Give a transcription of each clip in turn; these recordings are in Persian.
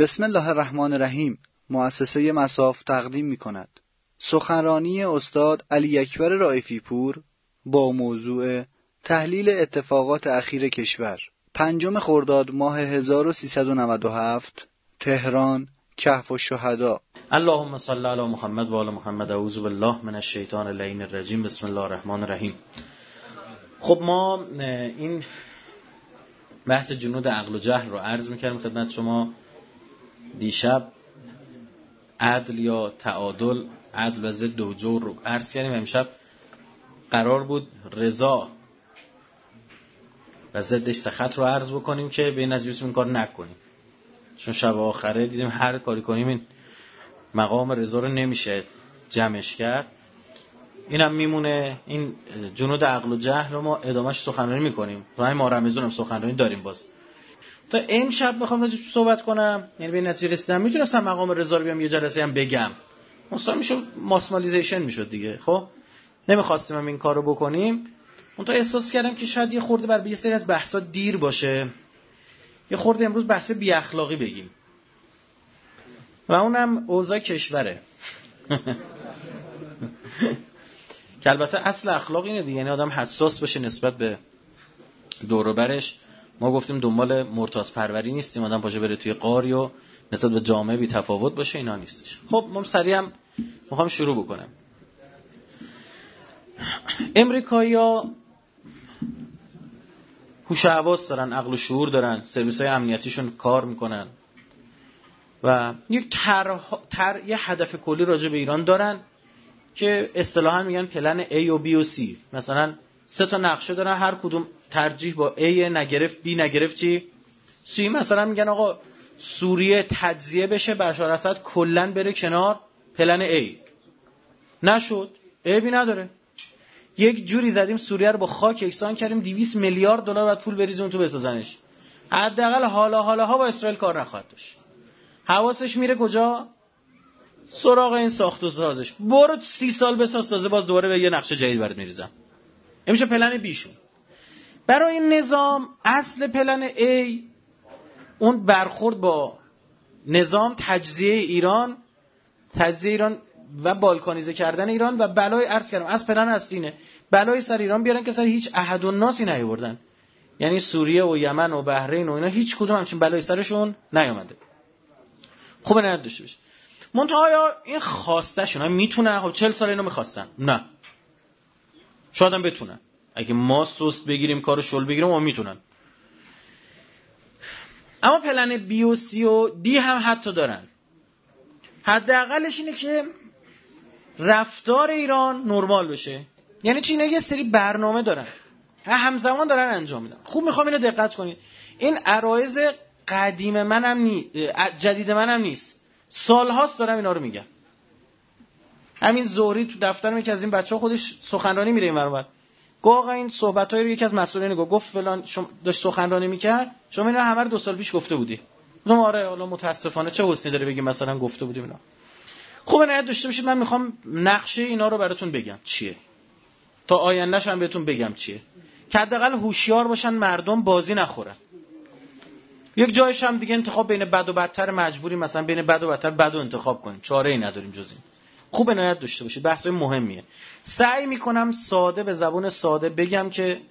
بسم الله الرحمن الرحیم. مؤسسه مصاف تقدیم می‌کند سخنرانی استاد علی اکبر رائفی پور با موضوع تحلیل اتفاقات اخیر کشور. 5 خرداد ماه 1397 تهران، کهف الشهدا. اللهم صل علی محمد و آل محمد. اعوذ بالله من الشیطان اللعین الرجیم. بسم الله الرحمن الرحیم. خب ما این بحث جنود عقل و جهل رو عرض می‌کردیم خدمت شما دیشب. عدل یا تعادل، عدل و ضد و جور رو عرض کردیم. امشب قرار بود رضا و ضدش سخط رو عرض بکنیم که به نتیجه این کار نکنیم، چون شب آخره دیدیم هر کاری کنیم این مقام رضا رو نمیشه جمعش کرد. اینم میمونه. این جنود عقل و جهل رو ما ادامهش سخنرانی میکنیم. تو همین ماه رمضان هم سخنرانی داریم. باز تا امشب میخوام راجع بهش صحبت کنم، یعنی به نتیجه رسیدم میتونستم مقام رضا رو بیام یه جلسه هم بگم، مستقیم میشد ماسمالیزیشن میشد دیگه. خب نمیخواستیم هم این کارو بکنیم. اون تا احساس کردم که شاید یه خورده بر یه سری از بحثا دیر باشه، یه خورده امروز بحث بی اخلاقی بگیم و اونم اوضاع کشوره. که البته اصل اخلاق اینه دیگه، یعنی آدم حساس باشه نسبت به دور و برش. ما گفتیم دنبال مرتاض پروری نیستیم، آدم پاشه بره توی قاری و نسبت به جامعه بی تفاوت باشه، اینا نیستش. خب ما سریع هم میخوام شروع بکنم. امریکایی‌ها هوش و حواس دارن، عقل و شعور دارن، سرویس‌های امنیتیشون کار میکنن و یک یه هدف کلی راجع به ایران دارن که اصطلاحاً میگن پلن A و B و C. مثلا 3 نقشه دارن، هر کدوم ترجیح با A نگرفت B نگرفت چی؟ C. مثلا میگن آقا سوریه تجزیه بشه، بشار اسد کلاً بره کنار، پلن A نشد، A B نداره. یک جوری زدیم سوریه رو با خاک یکسان کردیم، 200 میلیارد دلار بعد پول بریزیم تو بسازنش. حداقل حالا با اسرائیل کار نخواهد داشت. حواسش میره کجا؟ سراغ این ساخت و سازش. برو 30 سال بساز، تازه باز دوباره به یه نقشه جدید برات میریزم. این میشه پلن بیشون. برای این نظام اصل پلن A اون برخورد با نظام تجزیه ایران و بالکانیزه کردن ایران و بلای عرض کردم از پلن اصلینه بلای سر ایران بیارن که سر هیچ احد و ناسی نیاوردن. یعنی سوریه و یمن و بحرین و اینا هیچ کدوم همچین بلای سرشون نیامده. خوبه نه داشته باشه. منتها آیا این خواسته شون میتونه؟ خب 40 سال اینو میخواستن. نه، شاید هم بتونن. اگه ما سست بگیریم کارو شل بگیریم ما میتونن. اما پلن بی و سی و دی هم حتی دارن. حداقلش اینه که رفتار ایران نرمال بشه. یعنی چی؟ اینا یه سری برنامه دارن، همزمان دارن انجام میدن. خوب میخوام اینو دقت کنید. این عرایض قدیم منم جدید منم نیست. سالهاست دارم اینا رو میگم. همین زهری تو دفترم یکی از این بچه‌ها خودش سخنرانی میره اینور. گفت آقا این صحبتایی رو یکی از مسئولین گفت فلان داشت سخنرانی میکرد، شما اینا همه رو 2 سال پیش گفته بودی. گفتم آره، حالا متاسفانه چه حسنی داره بگی مثلا گفته بودیم اینا. خوبه نه داشته باشید. من میخوام نقشه اینا رو براتون بگم چیه، تا آینده‌اش هم بهتون بگم چیه، که حداقل هوشیار باشن مردم بازی نخورن. یک جایش هم دیگه انتخاب بین بد و بدتر مجبوری، مثلا بین بد و بدتر بدو انتخاب کنیم، چاره‌ای نداریم جز این. خوب عنایت داشته باشید، بحثای مهمیه. سعی میکنم ساده به زبون ساده بگم که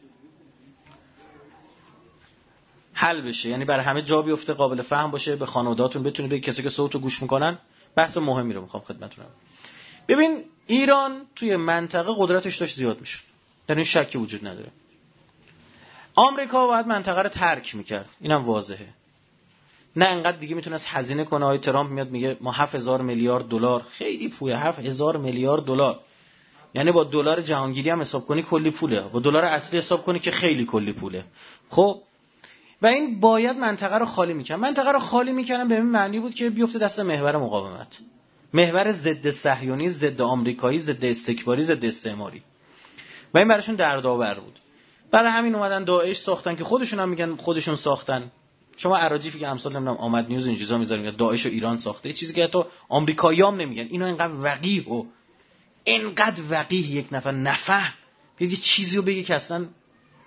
حل بشه، یعنی برای همه جا بیفته، قابل فهم باشه، به خانواده‌هاتون بتونید بگید، کسی که صوتو گوش میکنن. بحث مهمی رو میخوام خدمتتون بگم. ببین ایران توی منطقه قدرتش داشت زیاد میشه، در این شکی وجود نداره. آمریکا باید منطقه رو ترک میکرد، اینم واضحه. نه انقدر دیگه میتونست هزینه کنه. آقای ترامپ میاد میگه ما 7000 میلیارد دلار، خیلی پوله. 7000 میلیارد دلار یعنی با دلار جهانگیری هم حساب کنی کلی پوله، با دلار اصلی حساب کنی که خیلی کلی پوله. خب و این باید منطقه رو خالی میکنن. منطقه رو خالی میکنن به این معنی بود که بیفته دست محور مقاومت، محور ضد صهیونی، ضد آمریکایی، ضد استکباری، ضد استعماری. و این براشون دردآور بود. برای همین اومدن داعش ساختن که خودشون هم میگن خودشون ساختن. شما اراجیفی که امثال نمیدونم آمد نیوز این چیزا میذارن میگن داعش و ایران ساخته، یه چیزی که حتی آمریکاییام نمیگن. اینا اینقدر وقیح و اینقدر وقیح یک نفر نفهم یه چیزی رو بگه که اصلا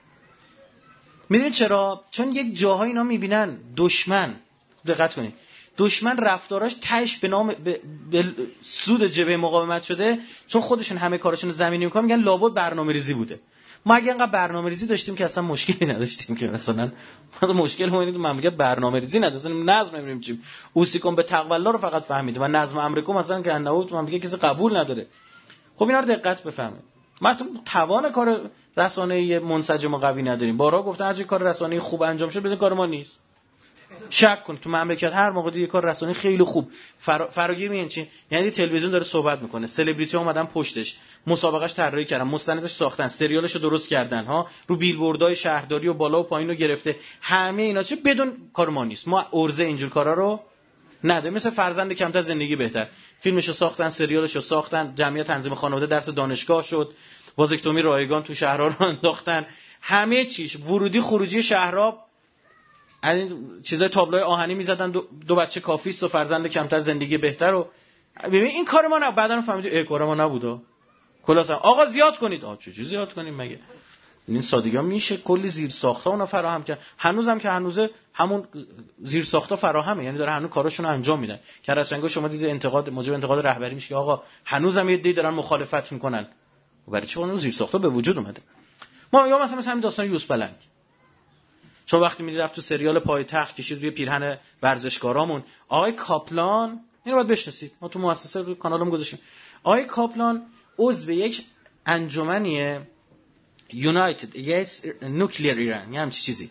میدونید چرا؟ چون یک جاهای اینا میبینن دشمن، دقت کنید، دشمن رفتاراش تهش به نام به سود جبهه مقاومت شده، چون خودشون همه کارشون رو زمینی میکنن، میگن لابد برنامه‌ریزی بوده. ما اگه اینقدر برنامه‌ریزی داشتیم که اصلا مشکلی نداشتیم، که مثلا مشکل ما اینه مملکت برنامه‌ریزی نداشتیم، نظم نمی‌دونیم چیم، اوسیکم به تقوا رو فقط فهمیده و نظم امریکا مثلا که نهود مملکت کسی قبول نداره. خب اینا رو دقت بفهمید. مثلا توان کار رسانه‌ای منسجم و قوی نداریم. بارها گفتم هر کار رسانه‌ای خوب انجام شد بدون کار ما نیست. شک کن تو مملکت هر موقع دیگه کار رسانه‌ای خیلی خوب فراگیر میگن چی؟ یعنی تلویزیون داره صحبت میکنه، سلبریتی ها اومدن پشتش، مسابقهش طراحی کردن، مستندش ساختن، سریالشو درست کردن ها، رو بیلبوردهای شهرداری و بالا و پایین رو گرفته. همه اینا چه بدون کار ما نیست. ما ارزه اینجور کارا رو نداریم. مثل فرزند کمتر زندگی بهتر، فیلمشو ساختن، سریالشو ساختن، جمعیت تنظیم خانواده درس دانشگاه شد، وازکتومی رایگان تو شهرها رو انداختن، همه چیش ورودی خروجی شهرها، این چیزای تابلوی آهنی میزدن، دو بچه کافیست و فرزند کمتر زندگی بهتر. و ببین این کار ما نه، بعدن فهمیدیم کار ما نبوده. خلاصا آقا زیاد کنید. چه چیزی زیاد کنیم مگه؟ این سادگی ها میشه کلی زیر ساخته اونا فراهم کرد. هنوزم که هنوزه همون زیر ساخته فراهمه، یعنی داره هنوز کاراشون رو انجام میدن. کرسنگا شما دیدید انتقاد موجب انتقاد رهبری میشه که آقا هنوزم یه عده‌ای دارن مخالفت میکنن. برای چه اون زیر ساخته به وجود اومده؟ ما یا مثلا همین داستان یوسف پلنگ، چون وقتی می‌رید رفت تو سریال پایتخت کشید روی پیرهن ورزشکارامون، آقای کاپلان، اینو باید بشناسید، ما تو مؤسسه رو کانالم گذاشتیم. آقای کاپلان عضو یک انجمنیه یونایتد یس نوکلیر ایران، همین چیزی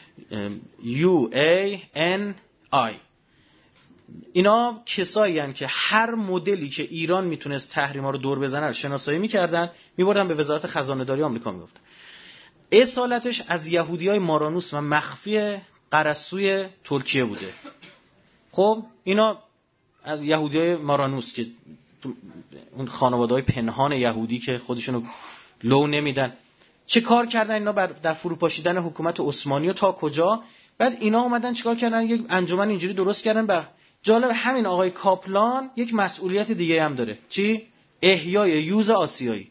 UANI. اینا کسایی هستن که هر مدلی که ایران میتونست تحریما رو دور بزنه رو شناسایی می‌کردن، می‌بردن به وزارت خزانه‌داری آمریکا میگفتن. اصالتش از یهودیای مارانوس و مخفی قرسوی ترکیه بوده. خب اینا از یهودیای مارانوس که اون خانواده‌های پنهان یهودی که خودشونو لو نمیدن، چه کار کردن اینا در فروپاشیدن حکومت عثمانی و تا کجا. بعد اینا اومدن چیکار کردن؟ یک انجمن اینجوری درست کردن. بر جالب همین آقای کاپلان یک مسئولیت دیگه هم داره. چی؟ احیای یوز آسیایی.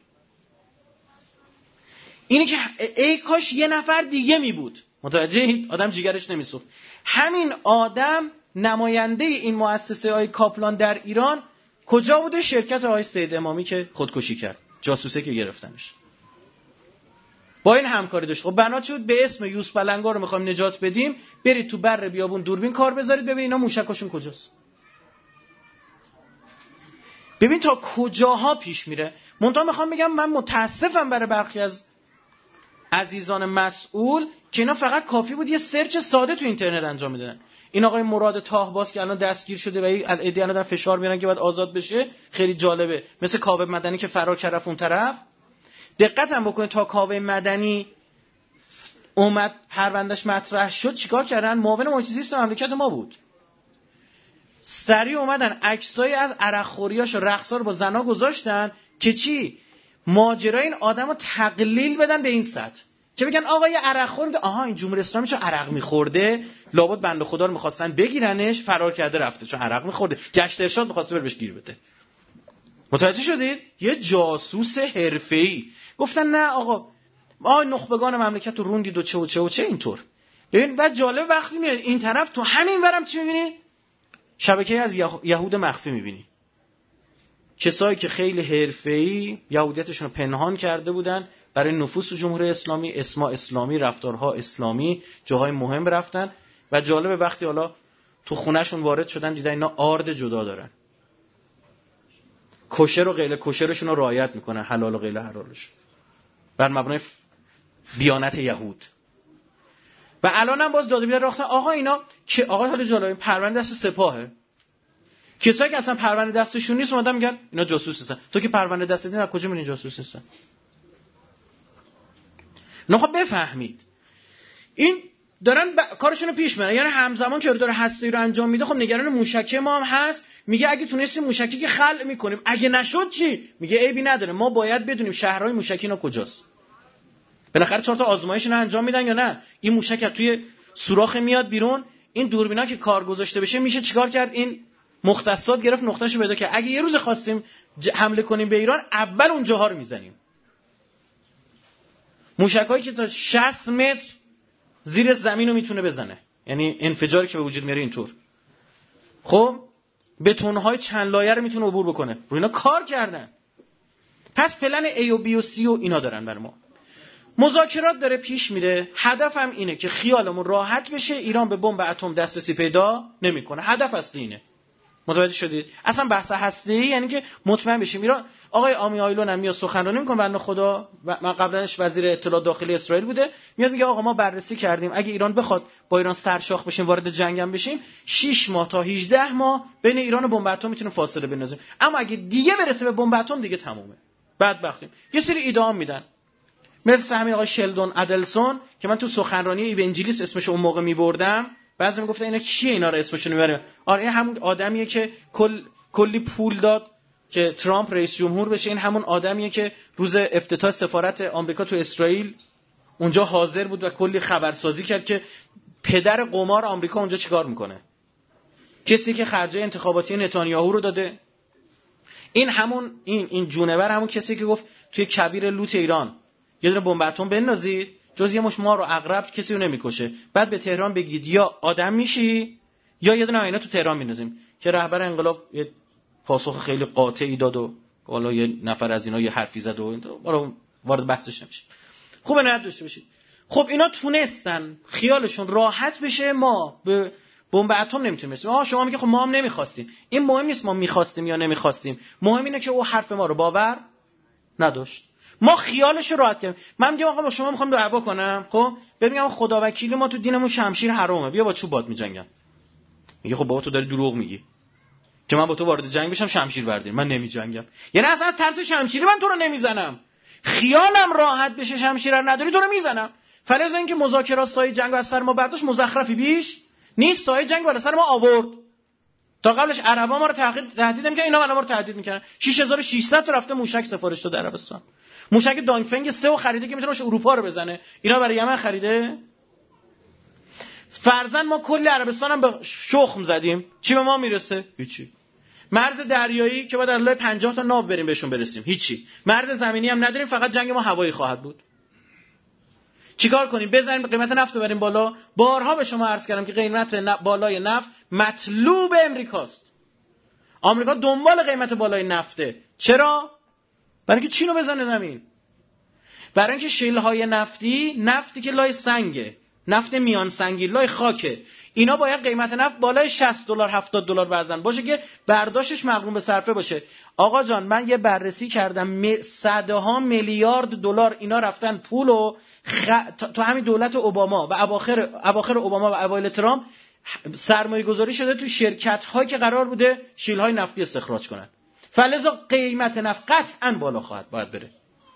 اینی که ای کاش یه نفر دیگه می بود. متوجهید؟ آدم جیگرش نمیسوخت. همین آدم نماینده این مؤسسه های کاپلان در ایران کجا بوده؟ شرکت آقای سید امامی که خودکشی کرد، جاسوسه که گرفتنش. با این همکاری داشت. خب بنا شد به اسم یوسف پلنگا رو میخوایم نجات بدیم، برید تو بر بیابون دوربین کار بذارید ببین اینا موشکاشون کجاست. ببین تا کجاها پیش میره. منتها میخوام بگم من متاسفم برای برخی از عزیزان مسئول که اینا فقط کافی بود یه سرچ ساده تو اینترنت انجام میدن. این آقای مراد تاهباز که الان دستگیر شده و ایدی الان در فشار میارن که باید آزاد بشه، خیلی جالبه. مثل کاوه مدنی که فرار کرد اون طرف. دقت هم بکنید تا کاوه مدنی اومد پروندهش مطرح شد چیکار کردن؟ معاون محیط زیست مملکت ما بود. سریع اومدن عکسای از عرقخوریاش و رقصا رو با زنا گذاشتن که چی؟ ماجرای این آدمو تقلیل بدن به این سطح که بگن آقا یه عرقخور میگه آها این جمهوری اسلامی چون عرق میخورده لابد بنده خدا رو می‌خواستن بگیرنش، فرار کرده رفته چون عرق میخورده، گشت ارشاد می‌خواسته بره بهش گیر بده. متوجه شدید؟ یه جاسوس حرفه‌ای. گفتن نه آقا ما نخبگان مملکت رو روندید و چه اینطور. ببین بعد جالب وقتی میاد این طرف تو همین ورم چی می‌بینی؟ شبکه از یهود مخفی می‌بینی. کسایی که خیلی حرفه‌ای یهودیتشون رو پنهان کرده بودن برای نفوذ تو جمهوری اسلامی، اسما اسلامی، رفتارها اسلامی، جاهای مهم رفتن و جالب وقتی حالا تو خونهشون وارد شدن دیدن اینا آرد جدا دارن. کوشر و غیر کوشرشون رو رعایت میکنن، حلال و غیر حلالش بر مبنای دیانت یهود. و الان هم باز داده بیدار راختن آقا اینا که آقا حالا جالب پرونده دست سپاهه. کسایی که اصلا پرونده دستشون نیست اومدن میگن اینا جاسوس هستن. تو که پرونده دست دیدی از کجا می‌بینی جاسوس هستن؟ نه خب بفهمید این دارن کارشون رو پیش میبرن. یعنی همزمان که داره هستی رو انجام میده خب نگران موشکی ما هم هست. میگه اگه تونستیم موشکی که خلع میکنیم، اگه نشد چی؟ میگه عیبی نداره، ما باید بدونیم شهرهای موشکی اینا کجاست. بالاخره 4 تا آزمایش اینا انجام میدن یا نه؟ این موشک توی سوراخ میاد بیرون، این دوربینا که کار گذاشته بشه میشه چیکار کرد؟ این مختصات گرفت نقطهشو پیدا کرد. اگه یه روز خواستیم حمله کنیم به ایران اول اون جاها رو میزنیم. موشکایی که تا 60 متر زیر زمین رو میتونه بزنه، یعنی انفجاری که به وجود میاره اینطور. خب بتون‌های چند لایه رو میتونه عبور بکنه. رو اینا کار کردن. پس پلن A و B و C و اینا دارن برای ما. مذاکرات داره پیش میره. هدفم اینه که خیالمون راحت بشه ایران به بمب اتم دسترسی پیدا نمیکنه. هدف اصلی اینه. متوجه شدید؟ اصلا بحث هسته‌ای یعنی که مطمئن بشیم ایران. آقای آمی آیلون هم میاد سخنرانی میکنه بنده خدا، من قبلنش وزیر اطلاعات داخلی اسرائیل بوده، میاد میگه آقا ما بررسی کردیم اگه ایران بخواد با ایران سرشاخ بشیم وارد جنگ هم بشیم 6 ماه تا 18 ماه بین ایران و بمب اتم میتونه فاصله بندازیم، اما اگه دیگه برسه به بمب اتم دیگه تمومه. بدبختیم. یه سری ایده میدن. مثل همین آقای شلدون ادلسون که من تو سخنرانی ایونجلیست اسمش اون موقع میبردم، بعضی میگفتن اینا کیه اینا رو اسمشون میبره. آره این همون آدمیه که کلی پول داد که ترامپ رئیس جمهور بشه. این همون آدمیه که روز افتتاح سفارت آمریکا تو اسرائیل اونجا حاضر بود و کلی خبرسازی کرد که پدر قمار آمریکا اونجا چیکار میکنه. کسی که خرجای انتخاباتی نتانیاهو رو داده. این همون این جونور همون کسی که گفت توی کبیر لوت ایران یه دونه بمب اتم بندازید جز یه مش مار و عقرب کسی رو نمیکشه، بعد به تهران بگید یا آدم میشی یا یه دونه آینه تو تهران میندازیم، که رهبر انقلاب یه پاسخ خیلی قاطعی داد و حالا یه نفر از اینا یه حرفی زد و برای وارد بحثش نمیشه. خوبه نه داشته باشید. خب اینا تونستن خیالشون راحت بشه ما به بمب اتم نمیتونیم برسیم. شما میگه خب ما هم نمیخواستیم. این مهم نیست ما میخواستیم یا نمیخواستیم، مهم اینه که او حرف ما رو باور نداشت. ما خیالش رو راحت کردیم. من میگم آقا با شما میخوام دعوا کنم، خب ببینم خدا وکیلی ما تو دینمون شمشیر حرامه، بیا با چوب باد میجنگم. میگه خب بابا تو داری دروغ میگی که من با تو وارد جنگ بشم شمشیر برداریم، من نمیجنگم. یعنی اصلا از ترس شمشیری من تو رو نمیزنم، خیالم راحت بشه شمشیر رو نداری تو رو میزنم. فرض اینکه مذاکرات سایه جنگ از سر ما برداشت مزخرفی بیش نیست، سایه جنگ بالا سر ما آورد. تا قبلش عربا ما رو تهدید می‌کردن، اینا ما رو تهدید می‌کردن. 6600 تا رفته موشک سفارش داده عربستان. موشک دانگفنگ 3 خریده که میتونه اروپا رو بزنه. اینا برای یمن خریده. فرضاً ما کل عربستان هم به شخم زدیم، چی به ما میرسه؟ هیچی. مرز دریایی که بعد از لای 50 تا ناو بریم بهشون برسیم، هیچی. مرز زمینی هم نداریم، فقط جنگ ما هوایی خواهد بود. چیکار کنیم؟ بزنیم قیمت نفت رو بریم بالا. بارها به شما عرض کردم که قیمت بالای نفت مطلوب امریکاست. آمریکا دنبال قیمت بالای نفته. چرا؟ برای اینکه چین رو بزنه زمین. برای اینکه شیل‌های نفتی که لای سنگه، نفت میان سنگی لای خاکه، اینا باید قیمت نفت بالای $60 $70 بعضن باشه که برداشتش مقرون به صرفه باشه. آقا جان من یه بررسی کردم، صدها میلیارد دلار اینا رفتن پولو تو همین دولت اوباما و اواخر اوباما و اوایل ترامپ سرمایه گذاری شده تو شرکت هایی که قرار بوده شیل های نفتی استخراج کنن. فلذا قیمت نفت قطعاً بالا باید بره.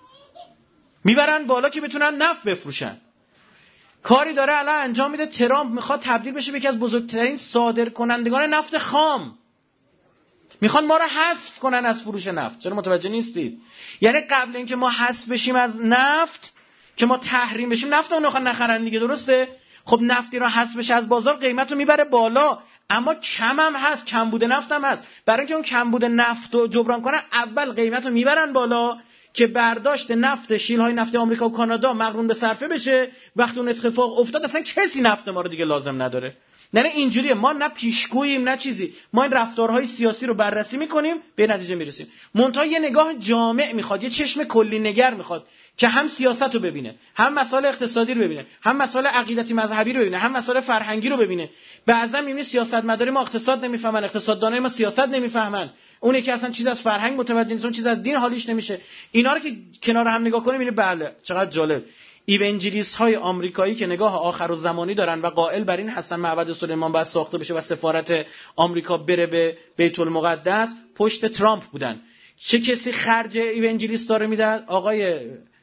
میبرن بالا که بتونن نفت بفروشن. کاری داره الان انجام میده. ترامپ میخواد تبدیل بشه به یکی از بزرگترین صادرکنندگان نفت خام. میخوان ما رو حذف کنن از فروش نفت. چرا متوجه نیستید؟ یعنی قبل اینکه ما حذف بشیم از نفت، که ما تحریم بشیم، نفت اون نخرن دیگه، درسته؟ خب نفتی رو حذف بشه از بازار قیمت رو میبره بالا، اما کم هم هست، کم بوده نفت هم هست. برای اینکه اون کم بوده نفت رو جبران کنن اول قیمت رو میبرن بالا که برداشت نفت شیل‌های نفتی آمریکا و کانادا مقرون به صرفه بشه. وقتی اون اتفاق افتاد اصلا کسی نفت ما رو دیگه لازم نداره. نه اینجوریه، ما نه پیشگوییم نه چیزی، ما این رفتارهای سیاسی رو بررسی میکنیم به نتیجه میرسیم. منتها یه نگاه جامع میخواد، یه چشم کلی نگر میخواد که هم سیاست رو ببینه، هم مسائل اقتصادی رو ببینه، هم مسائل عقیدتی مذهبی رو ببینه، هم مسائل فرهنگی رو ببینه. بعضا میبینی سیاستمداری ما اقتصاد نمیفهمن، اقتصاددانای ما سیاست نمیفهمن، اون یکی اصلا چیز از فرهنگ متوجه نیست، اون چیز از دین حالیش نمیشه. اینا رو که کنار هم نگاه کنیم میبینی بله چقدر جالب. ایونجلیست های آمریکایی که نگاه آخرالزمانی دارن و قائل بر این هستن معبد سلیمان باید ساخته بشه و سفارت آمریکا بره به بیت المقدس، پشت ترامپ بودن. چه کسی خرج ایونجلیست داره میده؟ آقای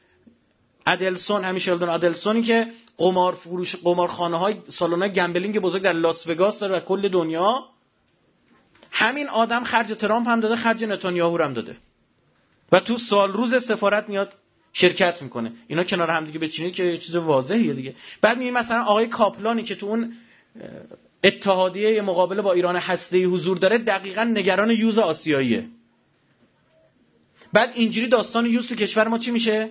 ادلسون، همین شلدون ادلسونی که قمارخانه‌های سالن‌های گمبلینگ بزرگ در لاس وگاس داره و کل دنیا. همین آدم خرج ترامپ هم داده، خرج نتانیاهو هم داده و تو سال روز سفارت میاد شرکت میکنه. اینا کنار هم دیگه بچینید که چیز واضحیه دیگه. بعد میبینید مثلا آقای کاپلانی که تو اون اتحادیه مقابله با ایران هسته‌ای حضور داره دقیقاً نگران یوز آسیاییه. بعد اینجوری داستان یوز تو کشور ما چی میشه؟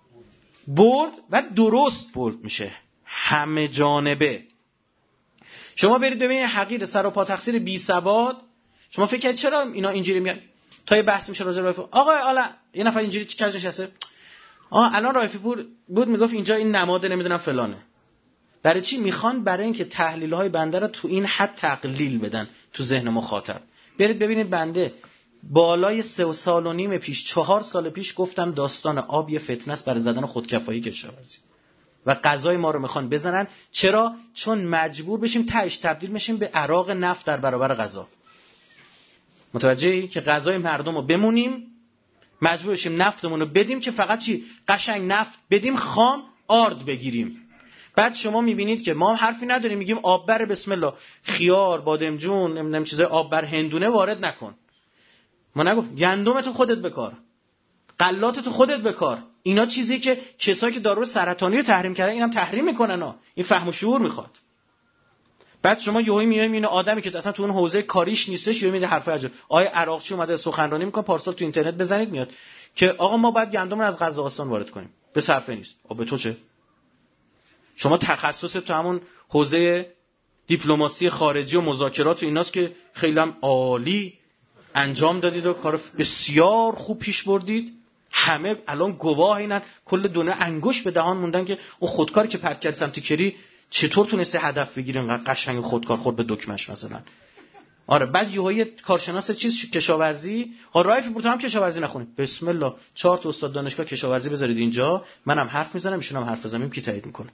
برد و درست برد میشه، همه جانبه. شما برید ببینید حقیر سر و پا تقصیر بی سواد، شما فکر کنید چرا اینا اینجوری میگن؟ تا یه بحث میشه راجع به آقا حالا یه نفر اینجوری کج نشسته، الان رائفی پور بود میگفت اینجا این نماد نمیدونم فلانه. برای چی میخوان؟ برای اینکه تحلیل‌های بنده رو تو این حد تقلیل بدن تو ذهن مخاطب. برید ببینید بنده بالای 3 سال و نیم پیش 4 سال پیش گفتم داستان آب یه فتنه است برای زدن خودکفایی کشاورزی و غذای ما رو میخوان بزنن. چرا؟ چون مجبور بشیم تهش تبدیل بشیم به عراق نفت در برابر غذا. متوجهی که غذای مردم رو بمونیم، مجبور بشیم نفتمون رو بدیم که فقط چی؟ قشنگ نفت بدیم، خام آرد بگیریم. بعد شما میبینید که ما حرفی نداریم، میگیم آب بر بسم الله، خیار، بادمجون، نمیدونم چیزای آب بر هندونه وارد نکن. ما نگفت گندمتو خودت بکار، غلاتتو خودت بکار. اینا چیزی که کسایی که دارو سرطانی رو تحریم کردن اینم تحریم میکنن. این فهم و شعور میخواد. بعد شما یهو میای میبینی آدمی که اصلا تو اون حوزه کاریش نیستش یهو میگه حرف عجب. آیه عراقچی اومده سخنرانی میکنه، پارسال تو اینترنت بزنید میاد که آقا ما باید گندم رو از قزاقستان وارد کنیم. به صرفه نیست. به تو چه؟ شما تخصصت تو همون حوزه دیپلماسی خارجی و مذاکرات و ایناست که خیلی هم عالی انجام دادید و کار بسیار خوب پیش بردید. همه الان گواه اینن، کل دنیا انگوش به دهان موندن که اون خودکاری که پرت کرد سمت کری چطور تونسته هدف بگیره، انقدر قشنگ خودکار خورد به دکمش مثلا. آره بعد یهو کارشناس چیز کشاورزی، رایفی پور هم کشاورزی نخونید، بسم الله 4 تا استاد دانشگاه کشاورزی بذارید اینجا، منم حرف میزنم ایشونم حرف بزنیم، کی تایید میکنه؟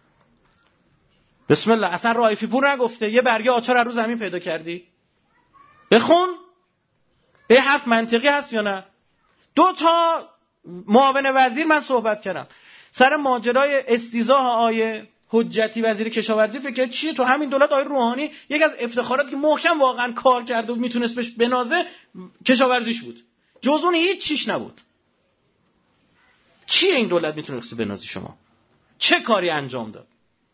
بسم الله. اصلا رایفی پور نگفته یه برگه آچار از رو زمین پیدا کردی؟ بخون. به حرف منطقی هست یا نه؟ 2 تا معاون وزیر من صحبت کردم سر ماجرای استیضاح آیه حجتی وزیر کشاورزی. فکر کنید چیه تو همین دولت آیه روحانی یکی از افتخاراتی که محکم واقعا کار کرده و میتونست بهش بنازه کشاورزیش بود، جز اون هیچ چیش نبود. چیه این دولت میتونست بنازی؟ شما چه کاری انجام داد؟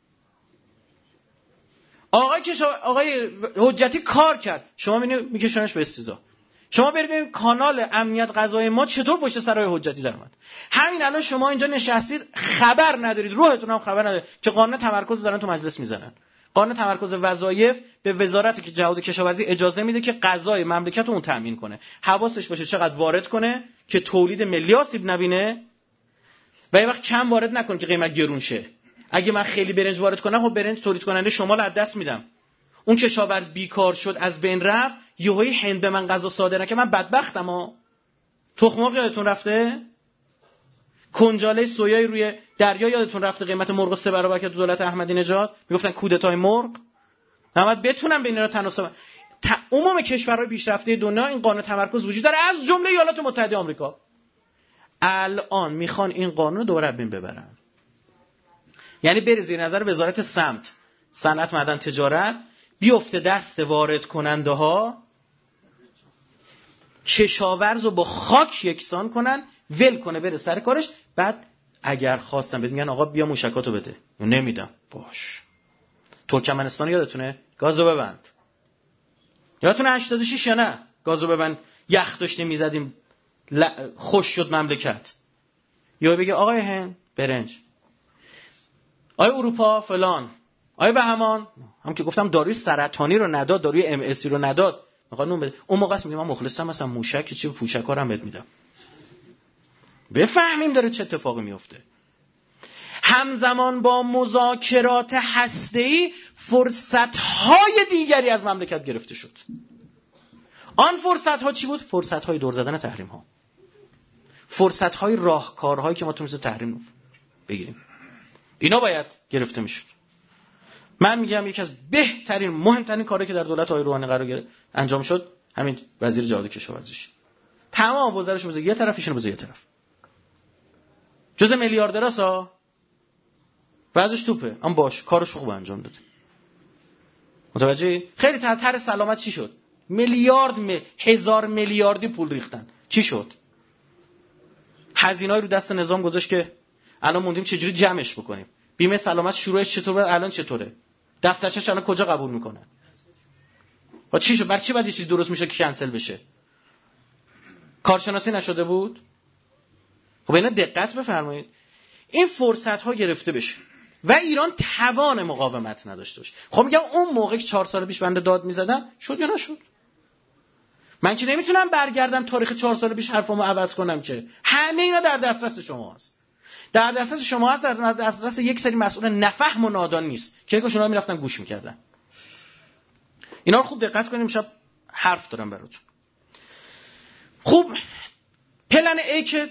آقای حجتی کار کرد، شما میکشونش به استیضاح. شما برید کانال امنیت غذایی ما چطور پشت سرای حجتی در اومد. همین الان شما اینجا نشستید خبر ندارید، روحتون هم خبر نداره که قانون تمرکز دارن تو مجلس میزنن. قانون تمرکز وظایف به وزارت جهاد کشاورزی اجازه میده که غذای مملکت رو اون تامین کنه، حواسش باشه چقدر وارد کنه که تولید ملی آسیب نبینه و یه وقت کم وارد نکنه که قیمت گرون شه. اگه من خیلی برنج وارد کنم، خب برنج تولید کننده شمال از دست میدم، اون کشاورز بیکار شد، از بین رفت، یهویی هند به من غذا صادر نکنه، من بدبختم ها. تخم مرغ یادتون رفته؟ کنجاله سویای روی دریا یادتون رفته قیمت مرغ 3 برابر کرد تو دولت احمدی نژاد، میگفتن کودتای مرغ. محمد بتونن بین اینا تناسب عموم کشورهای پیشرفته دنیا این قانون تمرکز وجود داره، از جمله ایالات متحده آمریکا. الان میخوان این قانون رو دوباره بین ببرن، یعنی بره زیر نظر وزارت صنعت معدن تجارت، بیفته دست وارد کننده ها، کشاورز رو با خاک یکسان کنن، ول کنه بره سر کارش. بعد اگر خواستن بهت میگن آقا بیا موشکاتو بده، نمیدم. باش. ترکمنستان یادتونه گازو ببند؟ یادتونه 86 یا نه؟ گازو ببند، یخ داشتیم میزدیم خوش شد مملکت. یا بگه آقای هند برنج، آقای اروپا فلان، آقای بهمان هم که گفتم داروی سرطانی رو نداد، داروی ام اس رو نداد، میخواد اون بده. اون موقع میگه من مخلصم، مثلا موشک چی پوشکا رو هم بهت میدم. بفهمیم داره چه اتفاقی میفته. همزمان با مذاکرات هسته‌ای فرصت‌های دیگری از مملکت گرفته شد. آن فرصت‌ها چی بود؟ فرصت‌های دور زدن تحریم‌ها، فرصت‌های راهکارهایی که ما تونستیم تحریم بگیریم. اینا باید گرفته میشد. من میگم یکی از بهترین مهمترین کاری که در دولت آقای روحانی قرار انجام شد همین وزیر جهاد کشاورزی. تمام وزارتش بزنه یه طرف، ایشونو بزنه یه طرف. جزء میلیاردراسا وضعش توپه، اما باش کارش خوب انجام داده. متوجهی؟ خیلی تحت سلامت چی شد؟ هزار میلیاردی پول ریختن. چی شد؟ هزینه‌ای رو دست نظام گذاشت که الان موندیم چجوری جمعش بکنیم. بیمه سلامت شروعش چطوره، الان چطوره؟ دفترچه‌ش الان کجا قبول میکنن؟ با چی شد؟ بر چی بعد یه چیز درست میشه که کنسل بشه؟ کارشناسی نشده بود؟ خب اینا دقت بفرمایید. این فرصت ها گرفته بشه. و ایران توان مقاومت نداشته باشه. خب میگم اون موقع که 4 سال پیش بنده داد میزدم شد یا نشد؟ من که نمیتونم برگردم تاریخ 4 سال پیش حرفمو عوض کنم که. همه اینا در دسترس شما هست. در دسترس شما هست، در دسترس یک سری مسئول نفهم و نادان نیست که اونا میرفتن گوش میکردن. اینا رو خوب دقت کنیم، شب حرف دارم براتون. خوب، پلن ای که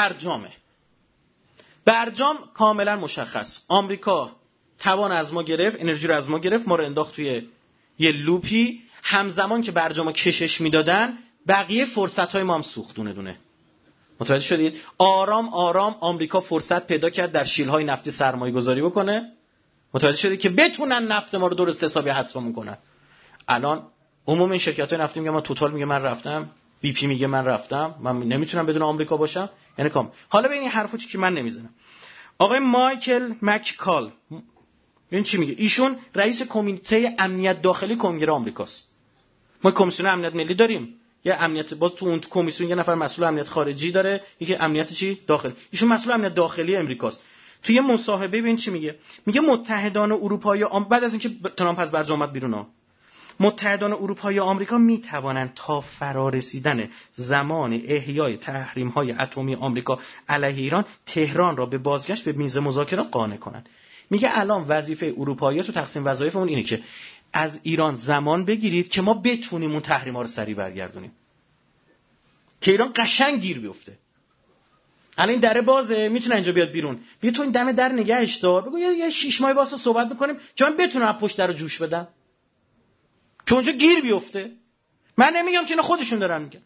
برجام کاملا مشخص. آمریکا توان از ما گرفت، انرژی رو از ما گرفت، ما رو انداخت توی یه لوپی. همزمان که برجامو کشش میدادن بقیه فرصت‌های ما هم سوخت دونه دونه. متوجه شدید؟ آرام آرام آمریکا فرصت پیدا کرد در شیل‌های نفتی سرمایه‌گذاری بکنه. متوجه شدید که بتونن نفت ما رو درست حسابی حذفمون کنن. الان عموم این شرکت‌های نفتی میگه من توتال میگه من رفتم، بی پی میگه من رفتم، من نمیتونم بدون آمریکا باشم. یعنی کام. حالا ببین این حرفو چی که من نمیزنم. آقای مایکل مککال این چی میگه؟ ایشون رئیس کمیته امنیت داخلی کنگره آمریکاست. ما کمیسیون امنیت ملی داریم. یه امنیت باز تو اون کمیسیون یه نفر مسئول امنیت خارجی داره، یکی امنیت چی؟ داخلی. ایشون مسئول امنیت داخلی امریکاست. توی مصاحبه ببین چی میگه؟ میگه متحدان اروپایی بعد از اینکه ترامپ از برجام اومد بیرون متحدان اروپایی و آمریکا میتوانند تا فرارسیدن زمان احیای تحریم‌های اتمی آمریکا علیه ایران تهران را به بازگشت به میز مذاکرات قانع کنند. میگه الان وظیفه اروپایی‌ها تو تقسیم وظایفمون اینه که از ایران زمان بگیرید که ما بتونیم اون تحریم‌ها رو سریع برگردونیم که ایران قشنگ گیر بیفته. الان این در بازه، میتونه اینجا بیاد بیرون. بیا تو این دم در نگهش دار، بگو یه 6 ماه واسه صحبت می‌کنیم که من بتونم از پشت در جوش بدم که اونجا گیر بیفته. من نمیگم که اینا خودشون دارن میگن.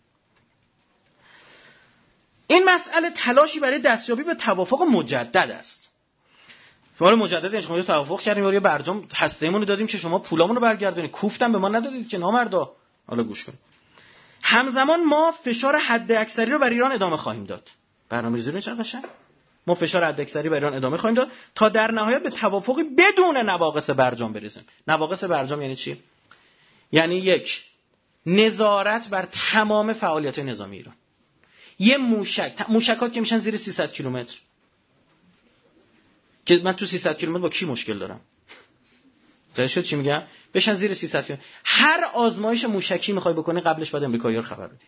این مسئله تلاشی برای دستیابی به توافق مجدد است. شما مجدد انشاءالله توافق کردیم، یه برجام هسته‌مون رو دادیم که شما پولامون رو برگردونید، کوفتم به ما ندادید که نامردا. حالا گوش کن. همزمان ما فشار حد اکثری رو بر ایران ادامه خواهیم داد. برنامه‌ریزی رو چقدر قشنگ. ما فشار حد اکثری بر ایران ادامه خواهیم داد تا در نهایت به توافقی بدون نواقص برجام برسیم. نواقص برجام یعنی چی؟ یعنی یک، نظارت بر تمام فعالیت نظامی ایران. یه موشکات که میشن زیر 300 کیلومتر، که من تو 300 کیلومتر با کی مشکل دارم؟ زای شد چی میگم؟ بشن زیر 300 کیلومتر. هر آزمایش موشکی میخوای بکنی قبلش باید امریکایی‌ها رو خبر بدی.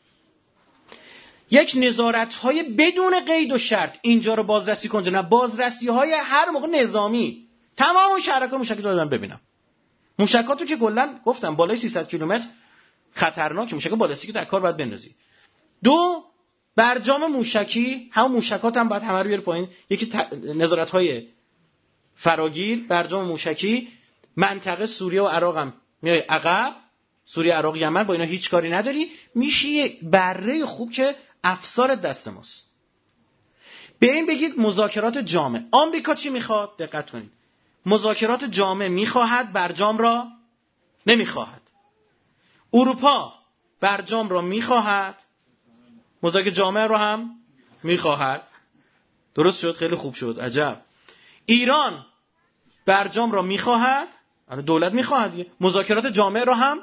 یک نظارت‌های بدون قید و شرط اینجا رو بازرسی کن، نه بازرسی‌های هر موقع نظامی تمام شرکا موشکی دادن ببینم. موشکاتو که کلا گفتم بالای 300 کیلومتر خطرناک، موشک بالستیک در کار باید بندازی. دو، برجام موشکی، همون موشکات هم باید همه رو بیاره پایین. یکی نظارت‌های فراگیر، برجام موشکی، منطقه سوریه و عراق هم میای عقب، سوریه، عراق، یمن، با اینا هیچ کاری نداری، میشی یه بره خوب که افسار دست ماست. به این بگید مذاکرات جامع. آمریکا چی میخواد؟ دقت کنید. مذاکرات جامع میخواهد، برجام را نمیخواهد. اروپا برجام را میخواهد، مذاکرات جامع را هم میخواهد. درست شد؟ خیلی خوب شد. عجب. ایران برجام را میخواهد، دولت میخواهد، مذاکرات جامع را هم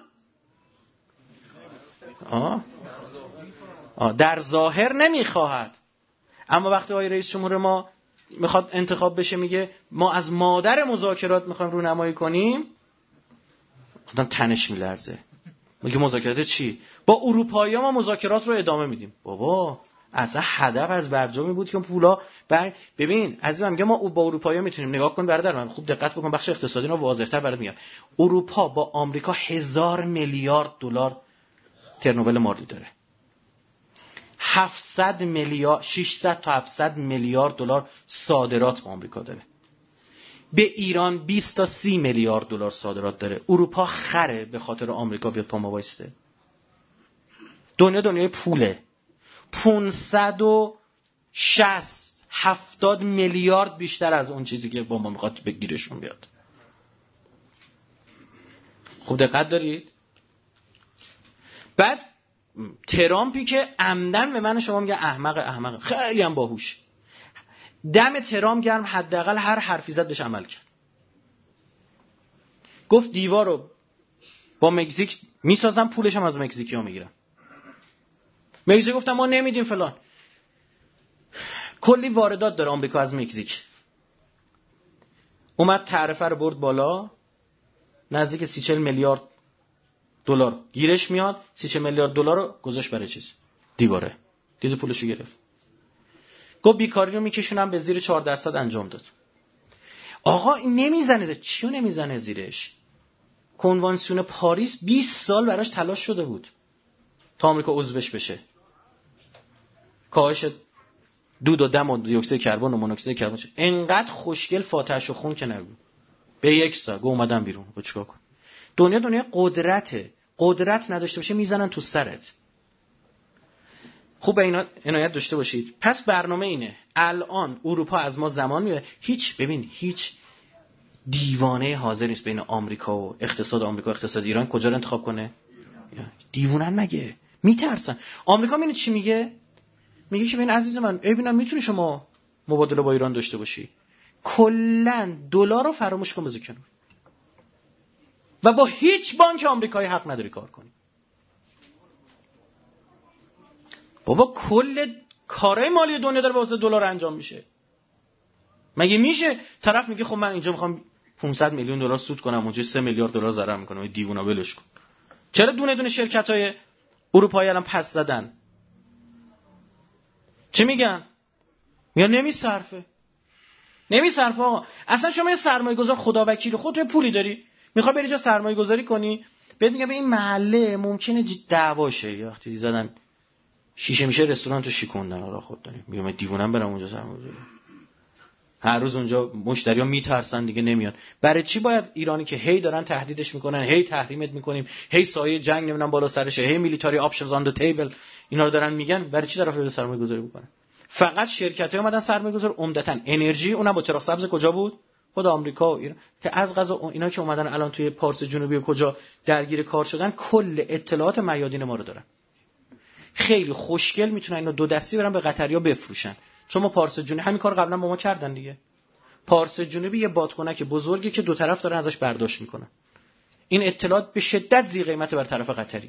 در ظاهر نمیخواهد. اما وقتی آقای رئیس جمهور ما میخواد انتخاب بشه میگه ما از مادر مذاکرات میخوایم رونمایی کنیم، آدم تنش میلرزه. میگه مذاکرات چی؟ با اروپایی‌ها ما مذاکرات رو ادامه میدیم. بابا اصلا هدف از برجامی بود که پولا ببین عزیزم، میگه ما با اروپایی‌ها میتونیم. نگاه کن برادر من، خوب دقت بکن، بخش اقتصادی رو واضح‌تر برات میگم. اروپا با آمریکا 1000 میلیارد دلار ترنوول مالی داره. 700 میلیارد 600 تا 700 میلیارد دلار صادرات با آمریکا داره. به ایران 20 تا 30 میلیارد دلار صادرات داره. اروپا خره به خاطر آمریکا بیاد پا ما وایسته. دنیای پوله. 560 70 میلیارد بیشتر از اون چیزی که با ما میخواد بگیرشون بیاد. خوب دقت دارید؟ بعد ترامپی که عمدن به من شما میگه احمق، خیلی هم باهوش. دم ترامپ گرم، حداقل هر حرفی زد بهش عمل کرد. گفت دیوار رو با مکزیک میسازم، پولش هم از مکزیکی‌ها میگیرم. مکزیک گفتم ما نمیدیم فلان. کلی واردات داره آمریکا از مکزیک. اومد تعرفه رو برد بالا، نزدیک 30-40 میلیارد دلار گیرش میاد. 30-40 میلیارد دلار رو گذاشت برای چیز دیواره، دید پولشو گرفت. گفت بیکاری رو میکشونم به زیر 4% انجام داد. آقا این نمیزنه. چیو نمیزنه زیرش؟ کنوانسیون پاریس 20 سال براش تلاش شده بود تا آمریکا عضوش بشه. کاهش دود و دم و دی اکسید کربن و مونوکسید کربن. انقدر خوشگل فاتحش و خون که نگو. به 1 سال گو اومدم بیرون. با چیکار کنم؟ دنیا قدرته. قدرت نداشته باشه میزنن تو سرت. خوب به اینا عنایت داشته باشید. پس برنامه اینه. الان اروپا از ما زمان میبره. هیچ دیوانه حاضر نیست بین آمریکا و اقتصاد آمریکا و اقتصاد ایران کجا رو انتخاب کنه. دیوونن مگه؟ میترسن. آمریکا میونه چی میگه؟ میگه که ببین عزیز من، ببینم میتونی شما مبادله با ایران داشته باشی. کلا دلار رو فراموش کن، بذار کنار. و با هیچ بانک آمریکایی حق نداری کار کنی. بابا کل کارهای مالی دنیا داره واسه دلار انجام میشه. مگه میشه طرف میگه خب من اینجا میخوام 500 میلیون دلار سود کنم، اونجا 3 میلیارد دلار ضرر میکنم. دیوونه ولش کن. چرا دونه دونه شرکت‌های اروپایی الان پس زدن؟ چی میگن؟ میگن نمیصرفه آقا. اصلا شما یه سرمایه‌گذار خدا وکیل خودت پولی داری، میخوای بری جا سرمایه‌گذاری کنی، بهت میگه به این محله ممکنه دعواشه، یا وقتی زدن شیشه میشه رستوران تو شیکوندن. آره خود داریم. میگم دیوونم برم اونجا سرمایه‌گذاری. هر روز اونجا مشتری‌ها میترسن دیگه نمیان. برای چی باید ایرانی که هی دارن تهدیدش میکنن، هی تحریمت میکنیم، هی سایه جنگ نمیدونم بالا سرشه، هی میلیتاری آپشنز آن د تیبل اینا رو دارن میگن، برای چی طرف سرمایه‌گذاری بکنه؟ فقط شرکت‌ها اومدن سرمایه‌گذار عمدتاً انرژی، اونم با چراغ سبز کجا بود؟ خود آمریکا و ایران. که از قضا اینا که اومدن الان توی پارس جنوبی و کجا درگیر کار شدن، کل اطلاعات میادین ما رو دارن. خیلی خوشگل میتونن اینو دو دستی برن به قطریا بفروشن. چون ما پارس جنوبی همین کار قبلا با ما کردن دیگه. پارس جنوبی یه بادکنک بزرگی که دو طرف دارن ازش برداشت میکنن. این اطلاعات به شدت ذی قیمته بر طرف قطری.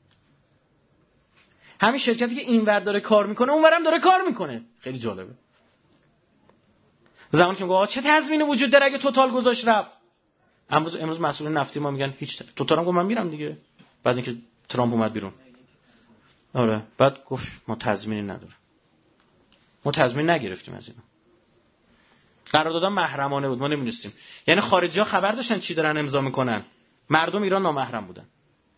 همین شرکتی که اینور داره کار میکنه اونورم داره کار میکنه. خیلی جالبه. زمانی که میگه آقا چه تضمینی وجود داره اگه توتال گذاشت رفت. امروز مسئول نفتی ما میگن هیچ توتال هم گفت من میرم دیگه. بعد اینکه ترامپ اومد بیرون. آره بعد گفت ما تضمینی نداره. ما تضمین نگرفتیم از اینا. قرارداد محرمانه بود، ما نمی‌دونستیم. یعنی خارجی‌ها خبر داشتن چی دارن امضا میکنن. مردم ایران نامحرم بودن.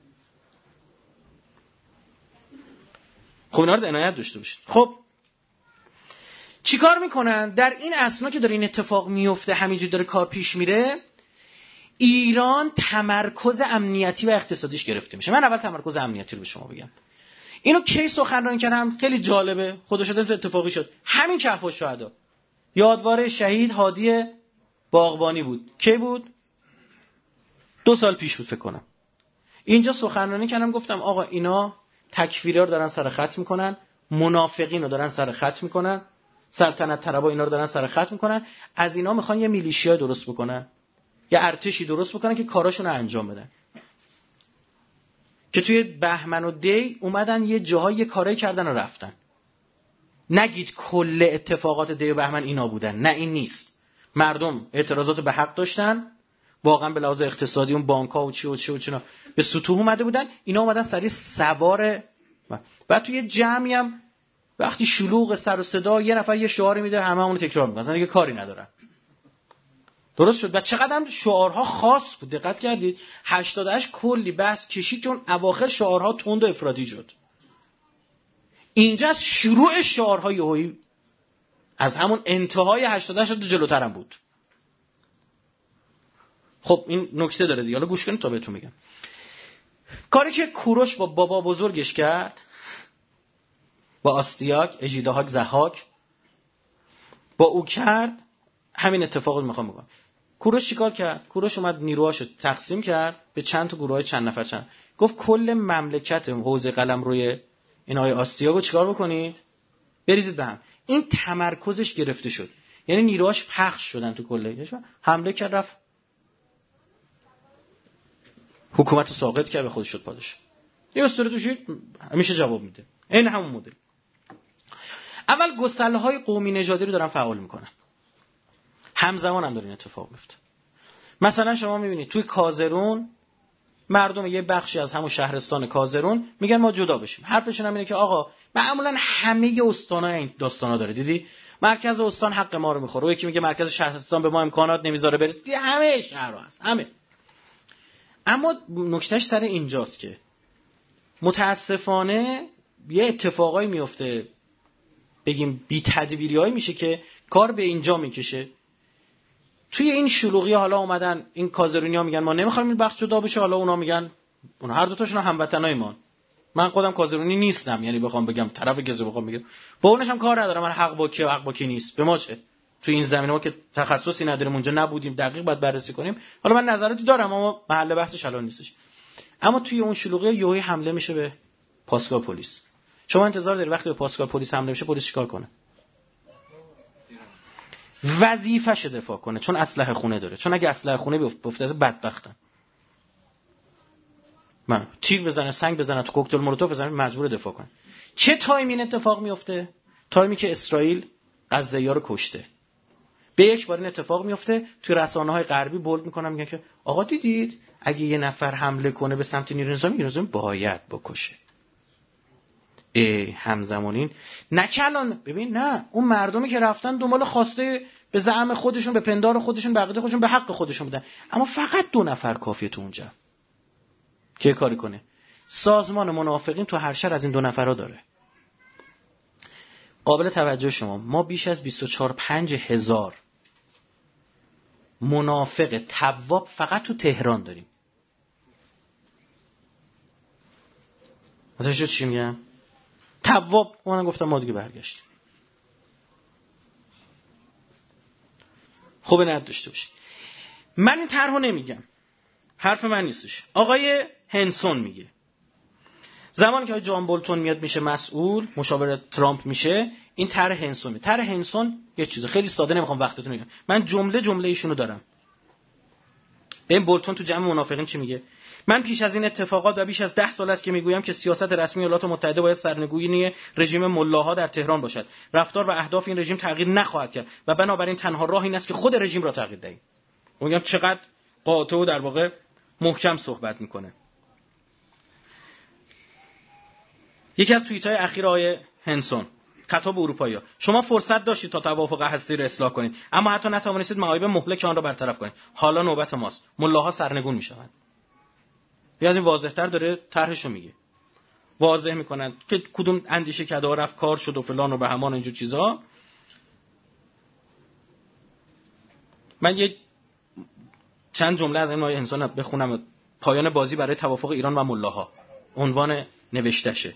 خب اینا رو عنایت داشته باشید. خب چیکار میکنن در این اثنا که داره این اتفاق میفته، همینجوری داره کار پیش میره، ایران تمرکز امنیتی و اقتصادیش گرفته میشه. من اول تمرکز امنیتی رو به شما بگم. اینو کی سخنرانی کردم؟ خیلی جالبه. خدا شده اتفاقی شد. همین کهف الشهدا یادواره شهید هادی باغبانی بود. کی بود؟ 2 سال پیش بود فکر کنم. اینجا سخنرانی کردم، گفتم آقا اینا تکفیرها رو دارن سر خط میکنن، منافقین رو دارن سر خط میکنن، سلطنت طلبا اینا رو دارن سر خط میکنن، از اینا میخوان یه میلیشیا درست بکنن، یه ارتشی درست بکنن که کاراشون رو انجام بدن. که توی بهمن و دی اومدن یه جاهای کارایی کردن و رفتن. نگید کل اتفاقات دی و بهمن اینا بودن. نه این نیست. مردم اعتراضات به حق داشتن. واقعا به لحاظ اقتصادی اون بانک‌ها و چی به سطوح اومده بودن. اینا اومدن سری سوار. بعد توی جمعی هم وقتی شلوغ سر و صدا یه نفر یه شعاری میده همه اون رو تکرار میکنن. اصلا دیگه کاری ندارن. درست شد. و چقدر شعارها خاص بود. دقت کردید 88 کلی بحث کشید که اون اواخر شعارها تند و افراطی شد. اینجا از شروع شعارهای یهویی از همون انتهای 88 جلوتر هم بود. خب این نکته داره دیگه. حالا گوش کنید تا بهتون میگم. کاری که کوروش با بابا بزرگش کرد، با آستیاک اژیدهاک ضحاک با او کرد، همین اتفاق رو میخوام بگم. کوروش چیکار کرد؟ کوروش اومد نیروهاشو تقسیم کرد به چند تا گروهای چند نفر چند. گفت کل مملکت حوزه قلمروی این آقای آستیاگو چیکار بکنید؟ بریزید به هم. این تمرکزش گرفته شد. یعنی نیروهاش پخش شدن تو کل کشور. حمله کرد، رفت حکومت ساقط کرد، به خودش شد پادشاه. یه اسطوره توشید همیشه جواب میده. این همون مدل. اول گسله‌های قومی نژادی رو دارن فعال میکنن. همزمان هم داره این اتفاق میفته. مثلا شما میبینید توی کازرون مردم یه بخشی از همون شهرستان کازرون میگن ما جدا بشیم. حرفشون هم اینه که آقا معمولا همه استان‌ها این داستانا داره. دیدی مرکز استان حق ما رو میخوره، یکی میگه مرکز شهرستان به ما امکانات نمیذاره برسیم. همه شهرها هست، همه. اما نکتهش سر اینجاست که متاسفانه یه اتفاقایی میفته، بگیم بی تدبیریایی میشه که کار به اینجا میکشه. توی این شلوغی حالا اومدن این کازرونیا میگن ما نمیخوایم این بخش جدا بشه، حالا اونا میگن اون هر دو تاشون هموطنای ما. من خودم کازرونی نیستم، یعنی بخوام بگم طرف گزو بخوام بگم با اونش هم کار ندارم، من حق با کی و حق با کی نیست، به ما چه؟ توی این زمینه ما که تخصصی نداریم، اونجا نبودیم، دقیق باید بررسی کنیم. حالا من نظراتی دارم اما محل بحثش الان نیستش. اما توی اون شلوغی یهویی حمله میشه به پاسگاه پلیس. شما انتظار داری وقتی به پاسگاه پلیس حمله میشه پلیس چیکار کنه؟ وظیفه‌ش دفاع کنه، چون اسلحه خونه داره. چون اگه اسلحه خونه بیفته بدبختن. من تیر بزنه، سنگ بزنه، تو کوکتل مولوتوف بزنه، مجبور دفاع کنه. چه تایمی این اتفاق میفته؟ تایمی که اسرائیل غزه‌یا رو کشته. به یک بار این اتفاق میفته، توی رسانه‌های غربی بولد میکنن، میگن که آقا دیدید اگه یه نفر حمله کنه به سمت نیروی نظامی باید بکشه. همزمانین نه کلان ببین، نه اون مردمی که رفتن دنبال خواسته به زعم خودشون، به پندار خودشون، به عقیده خودشون، به حق خودشون بودن، اما فقط 2 نفر کافیه تو اونجا که کاری کنه. سازمان منافقین تو هر شهر از این 2 نفرا داره. قابل توجه شما، ما بیش از 24-25 هزار منافق تواب فقط تو تهران داریم. مثلا چی میگم؟ تواب اونم گفتم ما دیگه برگشتیم. خوبه نداشته باشی. من این طرحو نمیگم، حرف من نیستش. آقای هنسون میگه زمانی که جان بولتون میاد میشه مسئول، مشاور ترامپ میشه، این طرح هنسون. طرح هنسون یه چیز خیلی ساده، نمیخوام وقتتون بگم، من جمله ایشونو دارم. این بولتون تو جمع منافقین چی میگه؟ من پیش از این اتفاقات و بیش از 10 سال است که میگویم که سیاست رسمی ایالات متحده باید سرنگونی رژیم ملاها در تهران باشد. رفتار و اهداف این رژیم تغییر نخواهد کرد و بنابراین تنها راه این است که خود رژیم را تغییر دهیم. میگم چقدر قاطع و در واقع محکم صحبت میکنه. یکی از توییت‌های اخیر آقای هنسون، خطاب اروپایی‌ها: شما فرصت داشتید تا توافق هستی را اصلاح کنید، اما حتی نتوانستید معایب مهلک آن را برطرف کنید. حالا نوبت ماست. ملاها سرنگون میشوند. یا از این واضح‌تر داره طرحشو میگه. واضح میکنن که کدوم اندیشه کده رفت کار شد و فلان و به همان اینجور چیزا. من یه چند جمله از این آیه انسان بخونم. پایان بازی برای توافق ایران و ملاها، عنوان نوشتشه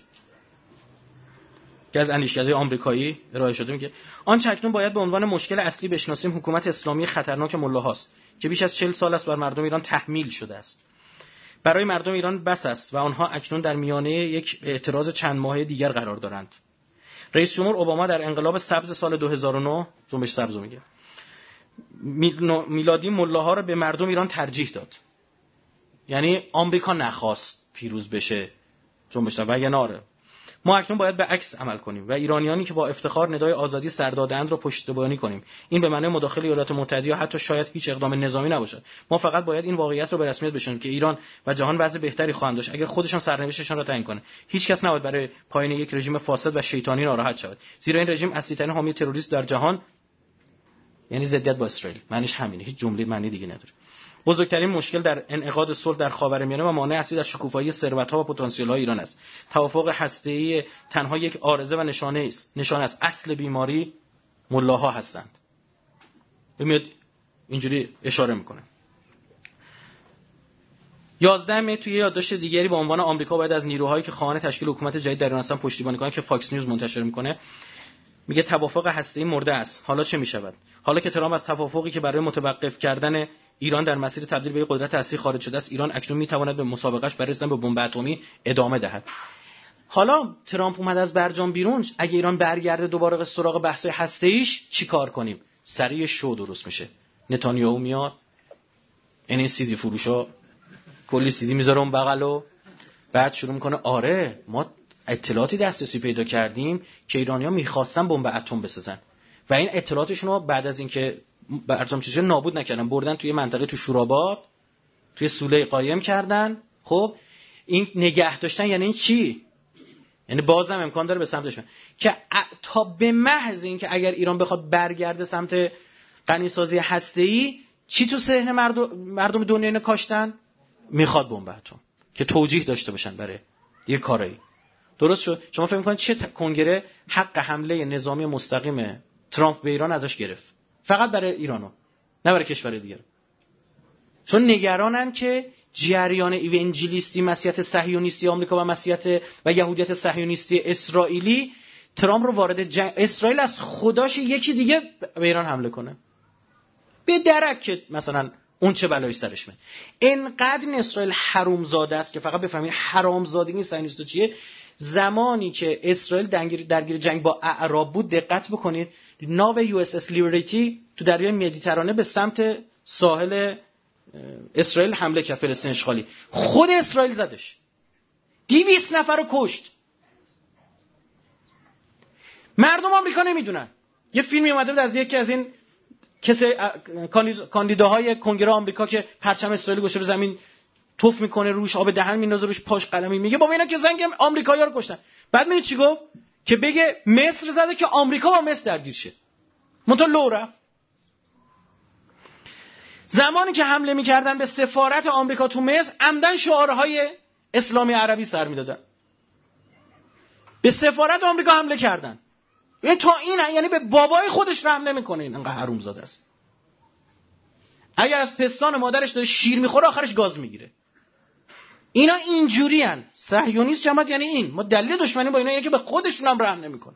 که از اندیشکده آمریکایی ارائه شده. میگه آنچه اکنون باید به عنوان مشکل اصلی بشناسیم حکومت اسلامی خطرناک ملاهاست که بیش از 40 سال است بر مردم ایران تحمیل شده است. برای مردم ایران بس است و آنها اکنون در میانه یک اعتراض چند ماهه دیگر قرار دارند. رئیس جمهور اوباما در انقلاب سبز سال 2009 جنبش سبز میگه میلادی ملاها را به مردم ایران ترجیح داد. یعنی آمریکا نخواست پیروز بشه جنبش سبز، وگرنه آره. ما اکنون باید به عکس عمل کنیم و ایرانیانی که با افتخار ندای آزادی سر دادند را پشتیبانی کنیم. این به معنای مداخله ایالات متحده یا حتی شاید هیچ اقدام نظامی نباشد. ما فقط باید این واقعیت رو به رسمیت بشناسیم که ایران و جهان وضع بهتری خواهند داشت اگر خودشان سرنوشتشان را تعیین کنند. هیچ کس نباید برای پایان یک رژیم فاسد و شیطانی ناراحت شود، زیرا این رژیم اصلی‌ترین حامی تروریسم در جهان، یعنی ضدیت با اسرائیل. معنیش همینه، هیچ جمله معنی دیگه نداره. بزرگترین مشکل در انعقاد صلح در خاورمیانه و مانع اصلی در شکوفایی ثروت‌ها و پتانسیل‌های ایران است. توافق هسته‌ای تنها یک عارضه و نشانه است. اصل بیماری ملاها هستند. میاد اینجوری اشاره میکنه. 11 می توی یادداشت دیگری با عنوان آمریکا باید از نیروهایی که خواهان تشکیل حکومت جدید در ایران هستند پشتیبانی کنند که فاکس نیوز منتشر میکنه. میگه توافق هسته‌ای مرده است. حالا چه میشود؟ حالا که ترامپ از توافقی که برای متوقف کردن ایران در مسیر تبدیل به قدرت اصلی خارج شده است، ایران اکنون میتواند به مسابقهش برای رسیدن به بمب اتمی ادامه دهد. حالا ترامپ اومد از برجام بیرون، اگه ایران برگرده دوباره سراغ بحث هسته‌ایش چیکار کنیم؟ سریع شو درست میشه. نتانیاهو میاد، این سیدی فروشا کلی سیدی میذاره اون بغلو، بعد شروع میکنه آره ما اطلاعاتی دسترسی پیدا کردیم که ایرانی‌ها می‌خواستن بمب اتم بسازن و این اطلاعاتشون رو بعد از اینکه برجامچی نابود نکردن، بردن توی منطقه تو شوراباد توی سوله قایم کردن. خب این نگه داشتن یعنی این چی؟ یعنی بازم امکان داره به سمتش که تا به محض این که اگر ایران بخواد برگرده سمت غنیسازی هسته‌ای، چی تو ذهن مردم دنیا اینو کاشتن؟ میخواد بمب اتم، که توجیه داشته باشن برای یه کاری. درست شد؟ شما فکر می‌کنید چه کنگره حق حمله نظامی مستقیم ترامپ به ایران ازش گرفت؟ فقط برای ایرانو، نه برای کشور دیگه. چون نگرانن که جریان ایونجلیستی، مسیحیت صهیونیستی آمریکا و مسیحیت و یهودیت صهیونیستی اسرائیلی ترامپ رو وارد اسرائیل از خداش یکی دیگه به ایران حمله کنه. به درک که مثلا اون چه بلایی سرش میاد. اینقدر این اسرائیل حرومزاده است که فقط بفهمید حرامزادگی صهیونیست چیه. زمانی که اسرائیل درگیر جنگ با اعراب بود، دقت بکنید، ناو یو اس اس لیبرتی تو دریای مدیترانه به سمت ساحل اسرائیل حمله کرد، فلسطین اشغالی. خود اسرائیل زدش، 200 نفر رو کشت. مردم آمریکا نمیدونن. یه فیلمی اومده بود از یکی از این کاندیداهای کنگره آمریکا که پرچم اسرائیل گذاشته رو زمین، توف میکنه روش، آب دهن میندازه روش، پاش قلمی، میگه بابا اینا که زنگ آمریکایی‌ها رو کشتن. بعد میدونی چی گفت؟ که بگه مصر زده که آمریکا با مصر درگیر شه. منتها لو رفت. زمانی که حمله میکردن به سفارت آمریکا تو مصر، عمدن شعارهای اسلامی عربی سر میدادن. به سفارت آمریکا حمله کردن. این تا این یعنی به بابای خودش رحم نمیکنه. این انقدر حرومزاده است. اگر از پستان مادرش داره شیر میخوره، آخرش گاز میگیره. اینا اینجوری ان. صهیونیست جماعت یعنی این. ما دلیل دشمنی با اینا اینه که به خودشون هم رحم نمیکنن.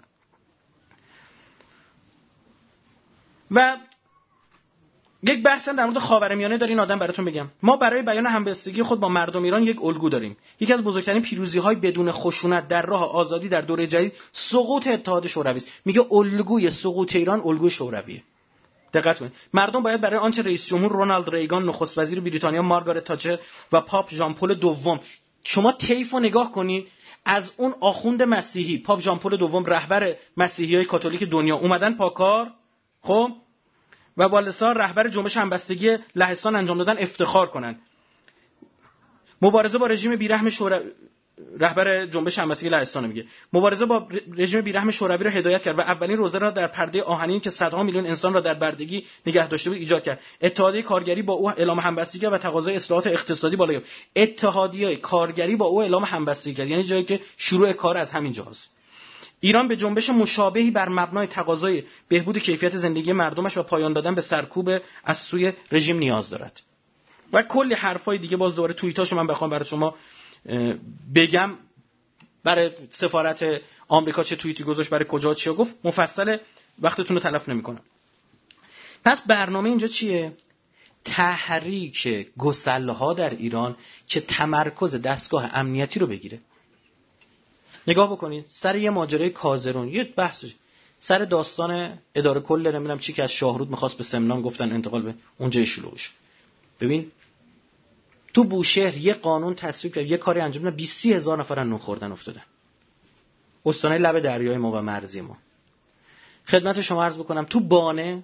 و یک بحث در مورد خاورمیانه داره این آدم براتون بگم. ما برای بیان همبستگی خود با مردم ایران یک الگو داریم. یکی از بزرگترین پیروزی‌های بدون خشونت در راه آزادی در دوره جدید سقوط اتحاد شوروی است. میگه الگوی سقوط ایران الگوی شورویه. دقت کنید. مردم باید برای آنچه رئیس جمهور رونالد ریگان، نخست وزیر بریتانیا مارگارت تاچر و پاپ ژان پل دوم، شما طیفو نگاه کنید، از اون آخوند مسیحی پاپ ژان پل دوم رهبر مسیحیای کاتولیک دنیا اومدن پاکار، خب، و والدسا رهبر جنبش همبستگی لهستان انجام دادن افتخار کنن. مبارزه با رژیم بیرحم رهبر جنبش همبستگی لهستان میگه مبارزه با رژیم بیرحم شوروی را هدایت کرد و اولین روزه را در پرده آهنین که صدها میلیون انسان را در بردگی نگه داشته بود ایجاد کرد. اتحادیه کارگری با او اعلام همبستگی و تقاضای اصلاحات اقتصادی بالا گرفت. اتحادیه کارگری با او اعلام همبستگی کرد، یعنی جایی که شروع کار از همین جاست. ایران به جنبش مشابهی بر مبنای تقاضای بهبود کیفیت زندگی مردمش و پایان دادن به سرکوب از سوی رژیم نیاز دارد. و کلی حرفای دیگه باز دوباره توییتاشو من بخوام برای شما بگم، برای سفارت آمریکا چه توییتی گذاشت، برای کجا چیا گفت، مفصل، وقتتون رو تلف نمی‌کنم. پس برنامه اینجا چیه؟ تحریک گسله‌ها در ایران که تمرکز دستگاه امنیتی رو بگیره. نگاه بکنید سر یه ماجرای کازرون، یه بحث سر داستان اداره کل نمیدونم چی که از شاهرود می‌خواست به سمنان، گفتن انتقال به اونجا شلوغش. ببین تو بوشهر یه قانون تصویب کرد، یه کاری انجام دادن، 20000 نفر نون خوردن افتادن. استانه لب دریای ما و مرزی ما. خدمت شما عرض بکنم تو بانه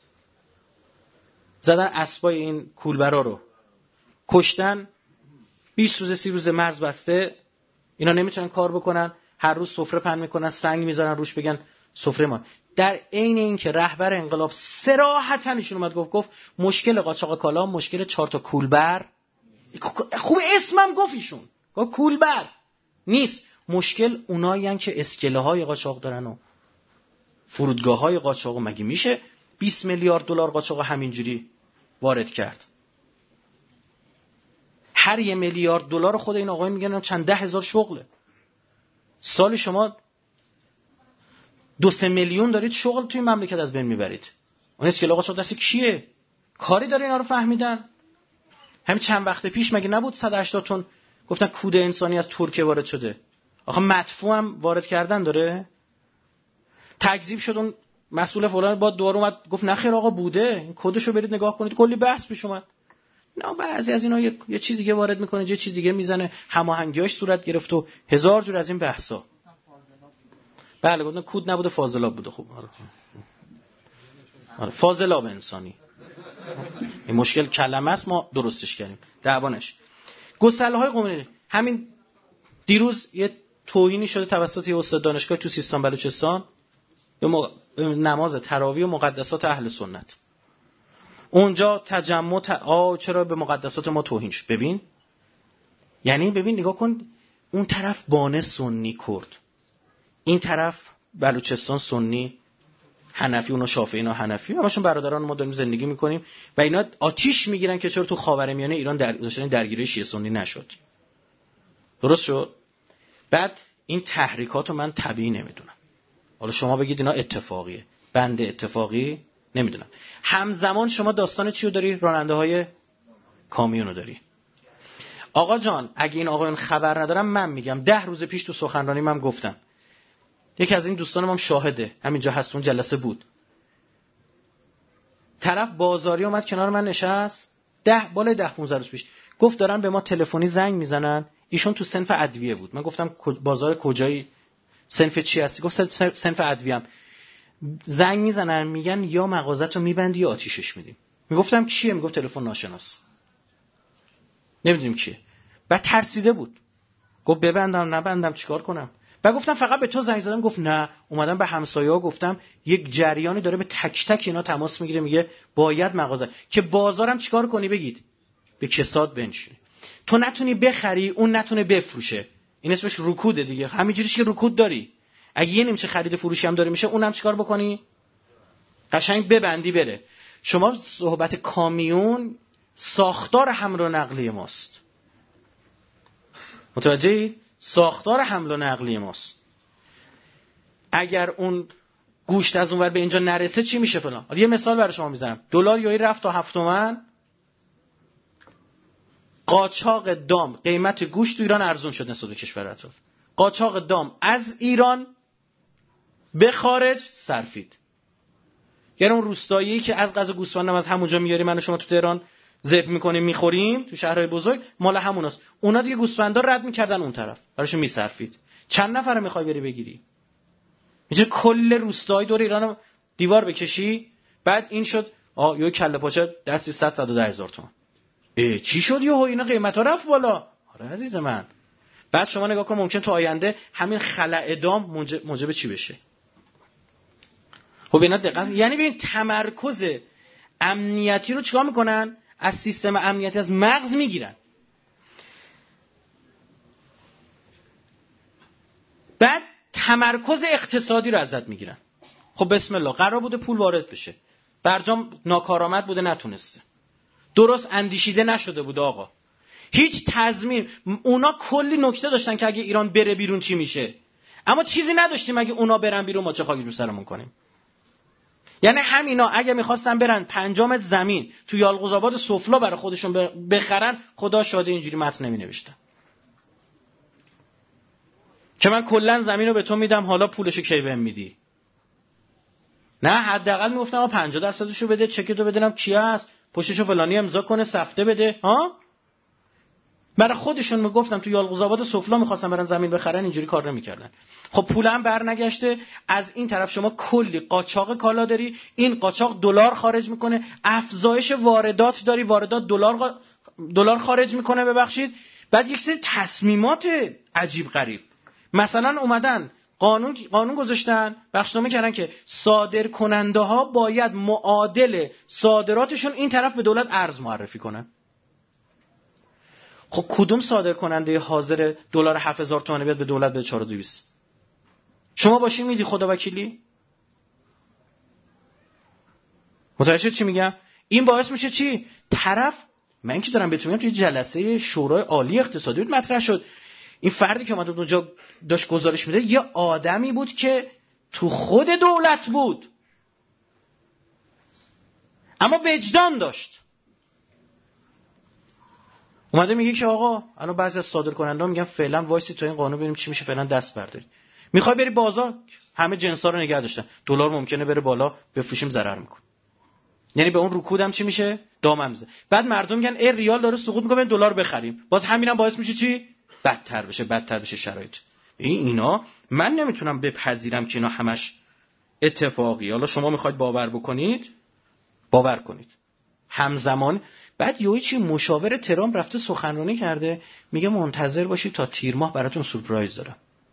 زدن اسبای این کولبرا رو کشتن، 20 روز 30 روز مرز بسته، اینا نمیتونن کار بکنن، هر روز سفره پهن میکنن، سنگ میذارن روش بگن سفره ما. در عین این که رهبر انقلاب صراحتاً ایشون اومد گفت مشکل قاچاق کالا مشکل 4 تا کولبر، خوب اسمم گفت ایشون، گفت کولبر نیست، مشکل اونایین که اسکله های قاچاق دارن و فرودگاه های قاچاق. مگه میشه 20 میلیارد دلار قاچاق همینجوری وارد کرد؟ هر 1 میلیارد دلار خود این آقای میگن چند 10,000 شغله. سال شما 2-3 میلیون دارید شغل توی مملکت از بین میبرید. اون اسکله قاچاق دست کیه؟ کاری داره اینا رو فهمیدن؟ همین چند وقت پیش مگه نبود 180 تن گفتن کود انسانی از ترکیه وارد شده؟ آخه مدفوع هم وارد کردن داره. تکذیب شد، اون مسئول فلان با دور اومد گفت نخیر آقا بوده، این کدشو برید نگاه کنید، کلی بحث پیش اومد. نه بعضی از اینا یه چیز دیگه وارد میکنه، یه چیز دیگه میزنه، هماهنگیاش صورت گرفت و هزار جور از این بحثا. بله گفتن کود نبوده فاضلاب بوده. خب فاضلاب انسانی. این مشکل کلمه است، ما درستش کردیم. دعوانش گسله‌های قومی. همین دیروز یه توهینی شده توسط یه استاد دانشگاه تو سیستان بلوچستان به نماز تراویح و مقدسات اهل سنت. اونجا تجمع چرا به مقدسات ما توهین شد؟ ببین، یعنی ببین نگاه کن، اون طرف بانه سنی کرد، این طرف بلوچستان سنی حنفی، اونا شافعی اینا حنفی، همشون برادران ما داریم زندگی میکنیم و اینا آتیش میگیرن که چرا تو خاورمیانه ایران درگیری شیعه سنی نشد. درست شد؟ بعد این تحریکات رو من طبیعی نمیدونم. حالا شما بگید اینا اتفاقیه، بنده اتفاقی نمیدونم. همزمان شما داستان چیو داری؟ راننده های کامیونو داری. آقا جان اگه این آقایون خبر ندارم، من میگم 10 روز پیش تو سخنرانی من گفتم، یکی از این دوستانم هم شاهده، همینجا هست، اون جلسه بود، طرف بازاری اومد کنار من نشست، بالای 10-15 روز پیش گفت دارن به ما تلفنی زنگ میزنن، ایشون تو صنف ادویه بود. من گفتم بازار کجایی، صنف چی هستی؟ گفت صنف ادویه‌ام. زنگ میزنن میگن یا مغازه‌تو میبندی یا آتیشش میدیم. میگفتم کیه؟ میگفت تلفن ناشناس، نمیدونیم کیه. بعد ترسیده بود، گفت ببندم نبندم چیکار کنم؟ بعد گفتم فقط به تو زنگ زدم. گفت نه، اومدم به همسایه‌ها گفتم یک جریانی داره به تک تک اینا تماس میگیره، میگه باید مغازه که بازارم چیکار کنی بگید به کساد بنشینی، تو نتونی بخری اون نتونه بفروشه. این اسمش رکوده دیگه. همینجوریش که رکود داری، اگه یه نیمچه خرید فروشی هم داره میشه، اونم چیکار بکنی؟ قشنگ ببندی بره. شما صحبت کامیون ساختار حمل و نقلیه ماست، متوجهی؟ ساختار حمل و نقلیه ماست. اگر اون گوشت از اونور به اینجا نرسه چی میشه فلان؟ یه مثال برای شما میزنم. دلار یهو رفت تا 7 تومن، قاچاق دام، قیمت گوشت تو ایران ارزون شد نسبت به کشور اطراف. قاچاق دام از ایران به خارج صرفید. یعنی اون روستایی که از غذا گوسفندم از همونجا میاریم، من و شما تو تهران ذبح میکنیم میخوریم تو شهرهای بزرگ، مال هموناست. اونا دیگه گوسفندا رد میکردن اون طرف، براشون میصرفید. چند نفره میخوای بری بگیری؟ میشه کل روستایی دور ایرانو دیوار بکشی؟ بعد این شد یه کله پاچه دستی 100-110 هزار تومان. چی شد یهو اینا قیمتا رفت بالا؟ آره عزیز من. بعد شما نگاه کن، ممکن تو آینده همین خلأ دام موجب چی بشه؟ خب اینا دقیقاً، یعنی ببین تمرکز امنیتی رو چیکار میکنن؟ از سیستم امنیتی، از مغز میگیرن. بعد تمرکز اقتصادی رو ازت میگیرن. خب بسم الله، قرار بوده پول وارد بشه، برجام ناکارآمد بوده نتونسته، درست اندیشیده نشده بوده آقا، هیچ تضمین. اونا کلی نکته داشتن که اگه ایران بره بیرون چی میشه، اما چیزی نداشتیم اگه اونا برن بیرون ما چه خاکی رو سرمون کنیم. یعنی همینا اگه میخواستن برن 5 متر زمین تو یالقوزآباد سفلا برای خودشون بخرن، خدا شاده اینجوری متن نمینوشتن که من کلا زمین رو به تو میدم، حالا پولشو کی بهم میدی. نه، حداقل میگفتم 50% رو بده، چکتو بدنم کیه هست، پشتشو فلانی امضا کنه، سفته بده. برای خودشون میگفتم تو یالقوزآباد سفلا میخواستن برن زمین بخرن، اینجوری کار نمیکردن. خب پولم برنگشته، از این طرف شما کلی قاچاق کالا داری، این قاچاق دلار خارج میکنه، افزایش واردات داری، واردات دلار خارج میکنه، ببخشید. بعد یک سری تصمیمات عجیب غریب، مثلا اومدن قانون گذاشتن، بخشنامه کردن که صادر کننده ها باید معادل صادراتشون این طرف به دولت ارز معرفی کنن. خب کدوم صادر کننده حاضر دلار 7000 تومانی بیاد به دولت به 4200؟ شما باشی میدی خدا وکیلی؟ متوجه چی میگم؟ این باعث میشه چی؟ طرف، من که دارم بهتون میگم توی جلسه شورای عالی اقتصادی بود مطرح شد، این فردی که اومد اونجا داشت گزارش میده یه آدمی بود که تو خود دولت بود اما وجدان داشت. اومده میگه که آقا الان بعضی از صادرکننده‌ها میگن فعلا وایسی تا این قانون ببینیم چی میشه، فعلا دست برداری. میخوای بری بازار، همه جنسا رو نگه داشتن، دلار ممکنه بره بالا، بفروشیم ضرر میکنه. یعنی به اون رکودم چی میشه؟ دامم میزنه. بعد مردم میگن ای ریال داره سقوط میکنه، دلار بخریم. باز همینم باعث میشه چی؟ بدتر بشه شرایط. اینا من نمیتونم بپذیرم که اینا همش اتفاقی. حالا شما میخواید باور بکنید، باور کنید همزمان. بعد یهو چی مشاور ترامپ رفته سخنرانی کرده، میگه منتظر باشید تا تیر ماه براتون سورپرایز دارم.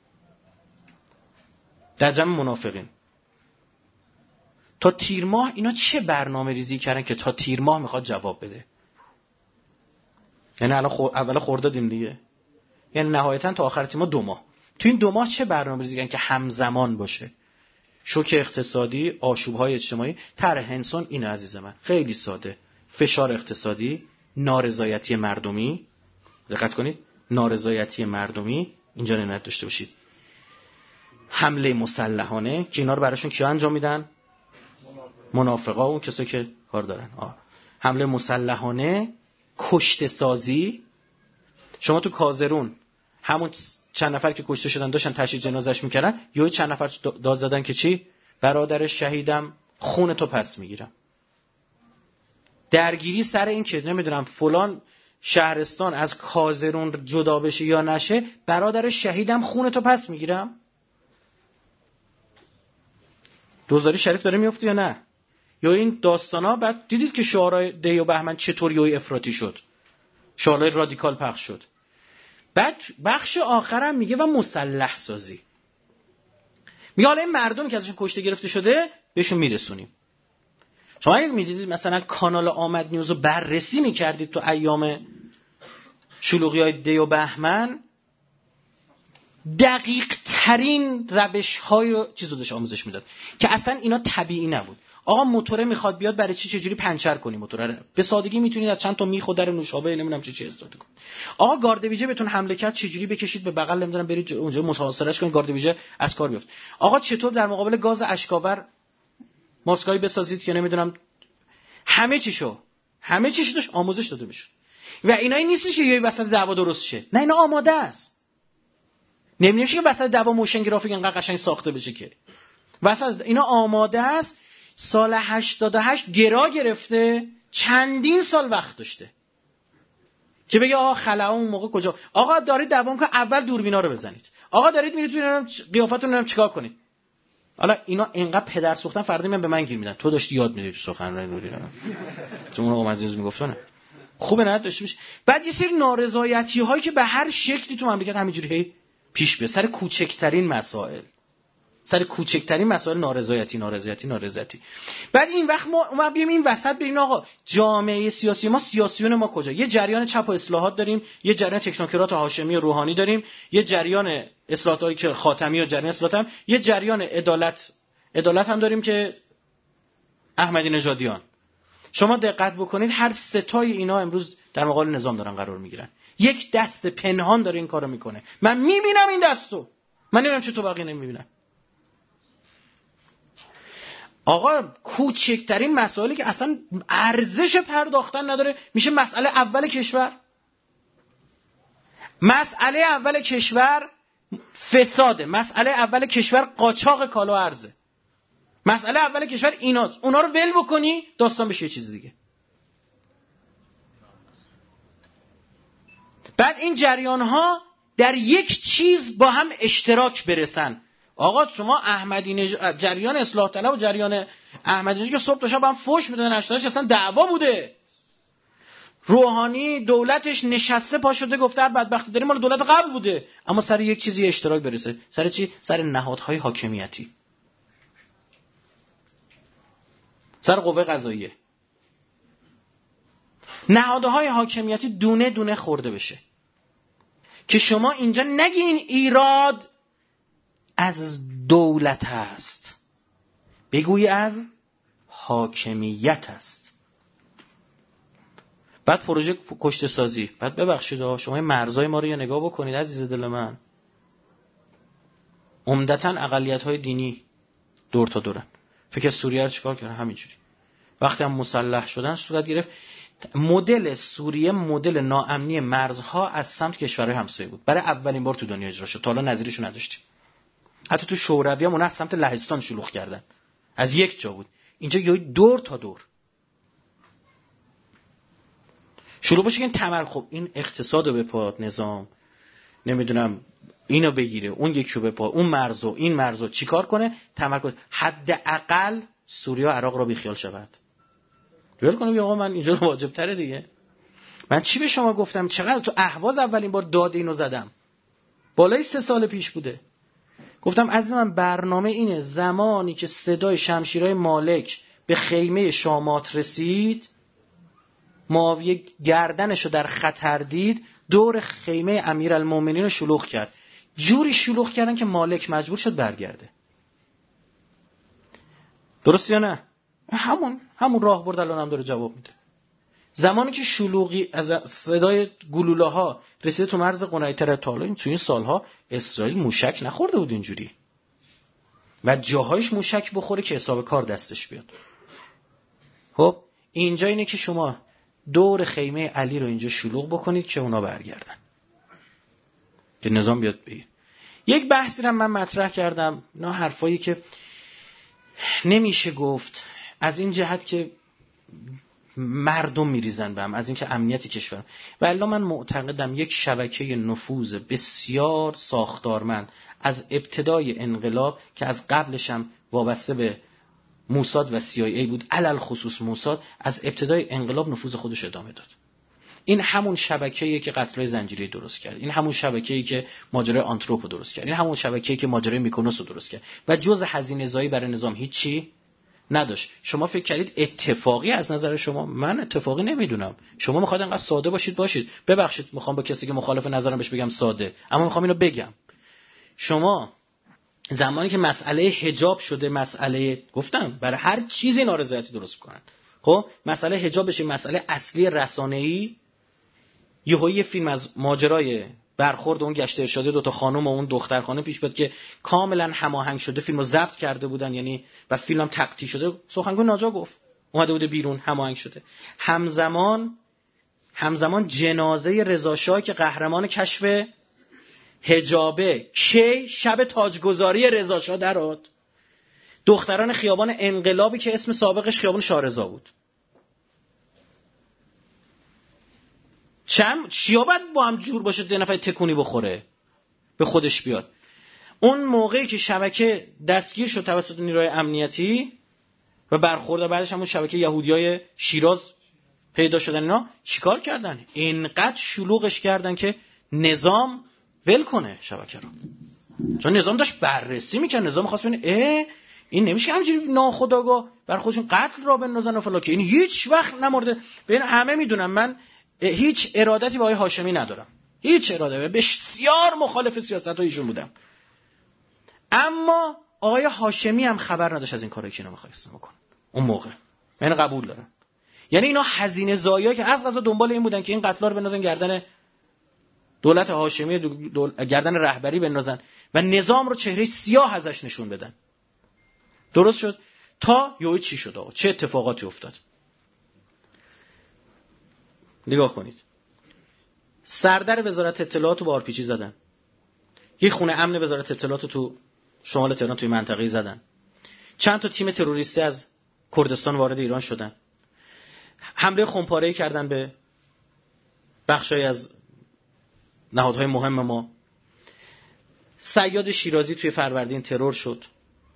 در جمع منافقین تا تیر ماه اینا چه برنامه ریزی کردن که تا تیر ماه میخواد جواب بده؟ یعنی الان اول خردادیم دیگه، یعنی نهایتا تا آخر تیر ماه 2 ماه. تو این 2 ماه چه برنامه ریزی کردن که همزمان باشه؟ شوک اقتصادی، آشوب‌های اجتماعی. طرح هنسون اینه عزیز من، خیلی ساده. فشار اقتصادی، نارضایتی مردمی، دقت کنید، نارضایتی مردمی، اینجا نمی‌دونید داشته باشید. حمله مسلحانه که اینا رو براشون کیا انجام میدن؟ منافقا، اون کسایی که کار دارن. حمله مسلحانه، کشته سازی. شما تو کازرون همون چند نفر که کشته شدن داشتن تشییع جنازش میکردن، یهو چند نفر داد زدن که چی؟ برادر شهیدم، خون تو پس میگیرم. درگیری سر این که نمیدونم فلان شهرستان از کازرون جدا بشه یا نشه، برادر شهیدم، خون تو پس میگیرم. دوزاری شریف داره میفته یا نه؟ یا این داستانا. بعد دیدید که شعارهای دی و بهمن چطور یهو افراطی شد، شعارهای رادیکال پخش شد. بعد بخش آخرم میگه و مسلح سازی، میگه حالا این مردم که ازشون کشته گرفته شده بهشون میرسونیم. شما اگه میدیدید مثلا کانال آمد نیوز رو بررسی میکردید تو ایام شلوغی‌های دی و بهمن، دقیق ترین روش های چیزو داشت آموزش میداد که اصلا اینا طبیعی نبود. آقا موتوره میخواد بیاد، برای چی چجوری پنچر کنی موتوره رو؟ به سادگی میتونید از چند تا میخ و در نوشابه نمیدونم چی استفاده کنید. آقا گاردویژه بهتون حمله کرد، چجوری بکشید به بغل، نمیدونم برید اونجا محاصرهش کنید، گاردویژه از کار بیفته. آقا چطور در مقابل گاز اشکاور ماسکایی بسازید که نمیدونم همه چیشو داشت آموزش داده میشه. و اینایی نیستش که یه وسط دعوا درست شه، نه اینا آماده است. نمیشه که وسط دعوا موشن گرافیک انقدر قشنگ ساخته بشه که وسط اینا آماده است. سال 88 گرا گرفته، چندین سال وقت داشته که بگه آقا خلأ اون موقع کجا. آقا دارید دعوا که اول دوربینا رو بزنید، آقا دارید میرید تو قیافتون نمیدونم چیکار کنید. حالا اینا اینقدر پدر سوختن، فردا میان به من گیر میدن تو داشتی یاد میدی تو سخنرانی نوری نه چون اون اومد میگفتن خوبه نه داشته باشه. بعد یه سری نارضایتی هایی که به هر شکلی تو مملکت همینجوری پیش بیاد، سر کوچکترین مسائل نارضایتی. بعد این وقت ما بیایم این وسط ببینیم آقا جامعه سیاسی ما، سیاسیون ما کجا؟ یه جریان چپ و اصلاحات داریم، یه جریان تکنوکرات و هاشمی و روحانی داریم، یه جریان اصلاحاتی که خاتمی و جریان اصلاحات هم، یه جریان عدالت هم داریم که احمدی نژادیان. شما دقت بکنید هر ستای اینا امروز در مقابل نظام دارن قرار میگیرن. یک دست پنهان داره این کارو میکنه. من میبینم این دستو، من نمیدونم چطور بقیه نمیبینن. آقا کوچکترین مسائلی که اصلا ارزش پرداختن نداره میشه مسئله اول کشور. مسئله اول کشور فساده، مسئله اول کشور قاچاق کالا و ارزه، مسئله اول کشور ایناست. اونا رو ول بکنی داستان بشه یه چیز دیگه. بعد این جریان ها در یک چیز با هم اشتراک برسن. آقا شما جریان اصلاح طلب و جریان احمدی نژاد که صبح تا شب هم فوش میدن، اشتراکش اصلا دعوا بوده. روحانی دولتش نشسته پا شده گفته هر بدبختی داریم مال دولت قبل بوده، اما سر یک چیزی اشتراک برسه. سر چی؟ سر نهادهای حاکمیتی، سر قوه قضاییه. نهادهای حاکمیتی دونه دونه خورده بشه که شما اینجا نگین ایراد از دولت است، بگوی از حاکمیت است. بعد پروژه کشته سازی. بعد ببخشید شما مرزای ما رو یه نگاه بکنید عزیز دل من، عمدتاً اقلیت‌های دینی دور تا دورن. فکر سوریه رو چیکار کردن؟ همینجوری وقتی هم مسلح شدن صورت گرفت. مدل سوریه مدل ناامنی مرزها از سمت کشورهای همسایه بود، برای اولین بار تو دنیا اجرا شد، تا حالا نظیرش رو نداشتیم. حتی تو شوروی هم اون از سمت لهستان شلوغ کردن، از یک جا بود. اینجا یه دور تا دور شلوغ باشه که این خب این اقتصاد رو به پا، نظام نمیدونم اینو بگیره، اون یکیو به پا، اون مرزو این مرزو چیکار کنه، تمرکز حداقل سوریه و عراق رو بیخیال شود. ول کنه آقا من اینجا واجب تره دیگه. من چی به شما گفتم؟ چقدر تو اهواز اولین بار داد اینو زدم، بالای 3 سال پیش بوده. گفتم عزیز من برنامه اینه زمانی که صدای شمشیرهای مالک به خیمه شامات رسید، معاویه گردنشو در خطر دید، دور خیمه امیرالمومنین رو شلوغ کرد. جوری شلوغ کردن که مالک مجبور شد برگرده. درست یا نه؟ همون راه برد الان هم داره جواب میده. زمانی که شلوغی از صدای گلوله ها رسید تو مرز قنیطره، تو این سالها اسرائیل موشک نخورده بود اینجوری و جاهایش موشک بخوره که حساب کار دستش بیاد. خب اینجا اینه که شما دور خیمه علی رو اینجا شلوغ بکنید که اونا برگردن، که نظام بیاد بگیر. یک بحثی رو من مطرح کردم، نه حرفایی که نمیشه گفت از این جهت که مردم میریزن به هم، از اینکه امنیتی کشور. و الا من معتقدم یک شبکه نفوذ بسیار ساختارمند از ابتدای انقلاب که از قبلش هم وابسته به موساد و CIA بود، علل خصوص موساد، از ابتدای انقلاب نفوذ خودش ادامه داد. این همون شبکه‌ایه که قتل‌های زنجیره‌ای درست کرد، این همون شبکه‌ای که ماجرای آنتروپو درست کرد، این همون شبکه‌ای که ماجرای میکونوس رو درست کرد و جز هزینه‌زایی برای نظام هیچی نداشت. شما فکر کردید اتفاقی از نظر شما؟ من اتفاقی نمیدونم. شما میخواید انقدر ساده باشید. ببخشید میخوام با کسی که مخالف نظرم بهش بگم ساده، اما میخوام اینو بگم. شما زمانی که مسئله حجاب شده، مسئله گفتم برای هر چیزی نارضایتی درست کنن. خب مسئله حجاب بشه مسئله اصلی رسانه‌ای، یه فیلم از ماجرای برخورد اون گشت ارشادی 2 تا خانم و اون دختر خانم پیش بیاد که کاملا هماهنگ شده، فیلمو ضبط کرده بودن، یعنی و فیلمم تقطیع شده. سخنگوی ناجا گفت اومده بوده بیرون، هماهنگ شده. همزمان جنازه رضا شاه که قهرمان کشف حجابه کی شب تاجگذاری رضا شاه درآد، دختران خیابان انقلابی که اسم سابقش خیابان شاه بود. چیا باید با هم جور باشه یه نفر تکونی بخوره به خودش بیاد؟ اون موقعی که شبکه دستگیر شد توسط نیروهای امنیتی و برخورد بعدش همون شبکه یهودیای شیراز پیدا شدن، اینا چیکار کردن؟ اینقدر شلوغش کردن که نظام ول کنه شبکه رو، چون نظام داشت بررسی میکنه. نظام خواست ببینه این نمیشه همینجوری ناخودآگاه بر خودشون قتل را بندازن و فلان، که این هیچ وقت نمورده. ببین همه میدونن من هیچ ارادتی با آقای هاشمی ندارم، هیچ اراده، بسیار مخالف سیاست‌های ایشون بودم، اما آقای هاشمی هم خبر نداشت از این کاری که اینا می‌خواستن بکنن اون موقع. من قبول دارم، یعنی اینا هزینه زایی‌ها که از قضا دنبال این بودن که این قتل‌ها رو بندازن گردن دولت هاشمی، گردن رهبری بندازن و نظام رو چهره سیاه ازش نشون بدن. درست شد تا یهو چی شد آقا؟ چه اتفاقاتی افتاد؟ نگاه کنید. سردر وزارت اطلاعات رو با آرپیجی زدن. یک خونه امن وزارت اطلاعات تو شمال تهران توی منطقه‌ای زدن. چند تا تیم تروریستی از کردستان وارد ایران شدن. حمله خمپاره‌ای کردن به بخشای از نهادهای مهم ما. صیاد شیرازی توی فروردین ترور شد.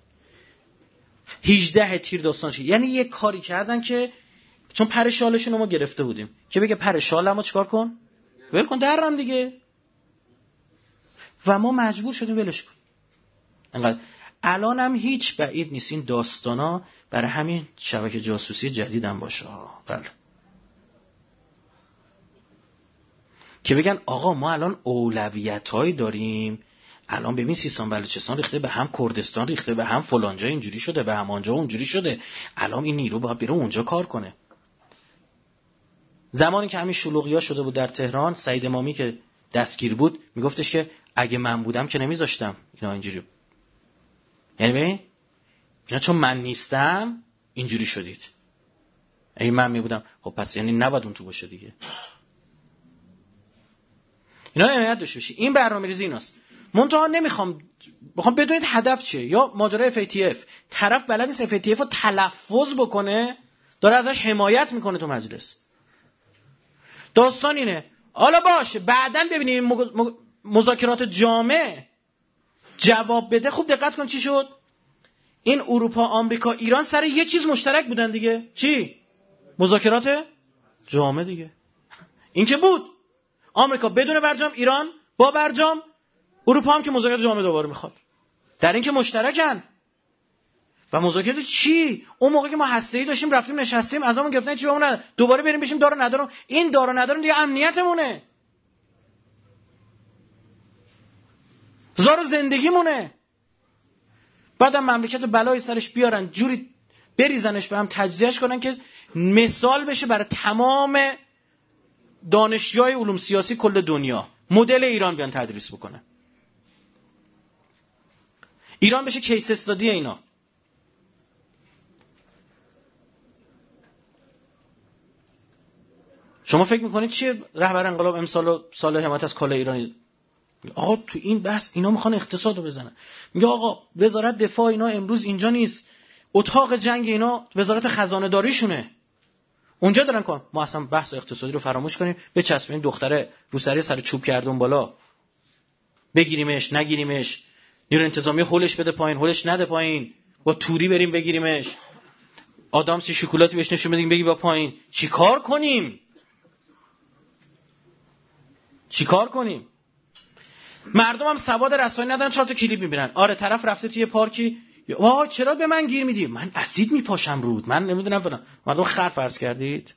18 تیر داستان شد. یعنی یک کاری کردن که چون پر شالشون رو ما گرفته بودیم که بگه پر شالمو چیکار کن؟ ول کن درم دیگه. و ما مجبور شدیم ولش کن. انقدر الان هم هیچ بعید نیست این داستانا برای همین شبکه جاسوسی جدید هم باشه. بله. که بگن آقا ما الان اولویتایی داریم، الان ببین سیستان بلوچستان ریخته به هم، کردستان ریخته به هم، فلانجا اینجوری شده، به همانجا اونجوری شده، الان این نیرو باید بره اونجا کار کنه. زمانی که همین شلوغی‌ها شده بود در تهران، سعید امامی که دستگیر بود میگفتش که اگه من بودم که نمیذاشتم اینا اینجوری. یعنی ببین اینا چون من نیستم اینجوری شدید، اگه من میبودم خب پس یعنی نباید اون تو باشه دیگه. اینا عنایت داشته باشی. این برنامه‌ریزی ایناست. منتها بخوام بدونید هدف چیه. یا ماجرای FATF، طرف بلد نیست FATF رو تلفظ بکنه، داره ازش حمایت میکنه تو مجلس. داستان اینه حالا باشه بعداً ببینیم مذاکرات جامع جواب بده. خوب دقت کن چی شد. این اروپا، آمریکا، ایران سر یه چیز مشترک بودن دیگه. چی؟ مذاکرات جامع دیگه. این که بود آمریکا بدون برجام، ایران با برجام، اروپا هم که مذاکرات جامع دوباره میخواد. در این که مشترکن. و مذاکرات چی؟ اون موقع که ما هسته‌ای داشتیم رفتیم نشستیم ازمون گرفتن چی بهمون نداد، دوباره بریم بشیم دارو ندارم. این دارو ندارم دیگه امنیتمونه، زار زندگیمونه. بعدم مملکت بلای سرش بیارن جوری بریزنش به هم تجزیهش کنن که مثال بشه برای تمام دانشجوهای علوم سیاسی کل دنیا. مدل ایران بیان تدریس بکنن، ایران بشه کیس استادی اینا. شما فکر میکنید چیه رهبر انقلاب امسال سال حمایت از کالای ایرانی؟ آقا تو این بحث اینا میخوان اقتصادو بزنن. میگه آقا وزارت دفاع اینا امروز اینجا نیست، اتاق جنگ اینا وزارت خزانه داریشونه، اونجا دارن کار. ما اصلا بحث اقتصادی رو فراموش کنیم، بچسبیم دختره روسری سر چوب کردون بالا، بگیریمش نگیریمش، نیرو انتظامی هولش بده پایین هولش نده پایین، با توری بریم بگیریمش، آدامسی شکلاتی بهش نشون بدیم بگی با پایین. چیکار کنیم؟ چیکار کنیم؟ مردم هم سواد رسانه‌ای ندارن، 4 تا کلیپ میبینن. آره طرف رفته توی پارکی، آها چرا به من گیر میدی؟ من اسید میپاشم رود، من نمیدونم فلان. مردم خر فرض کردید.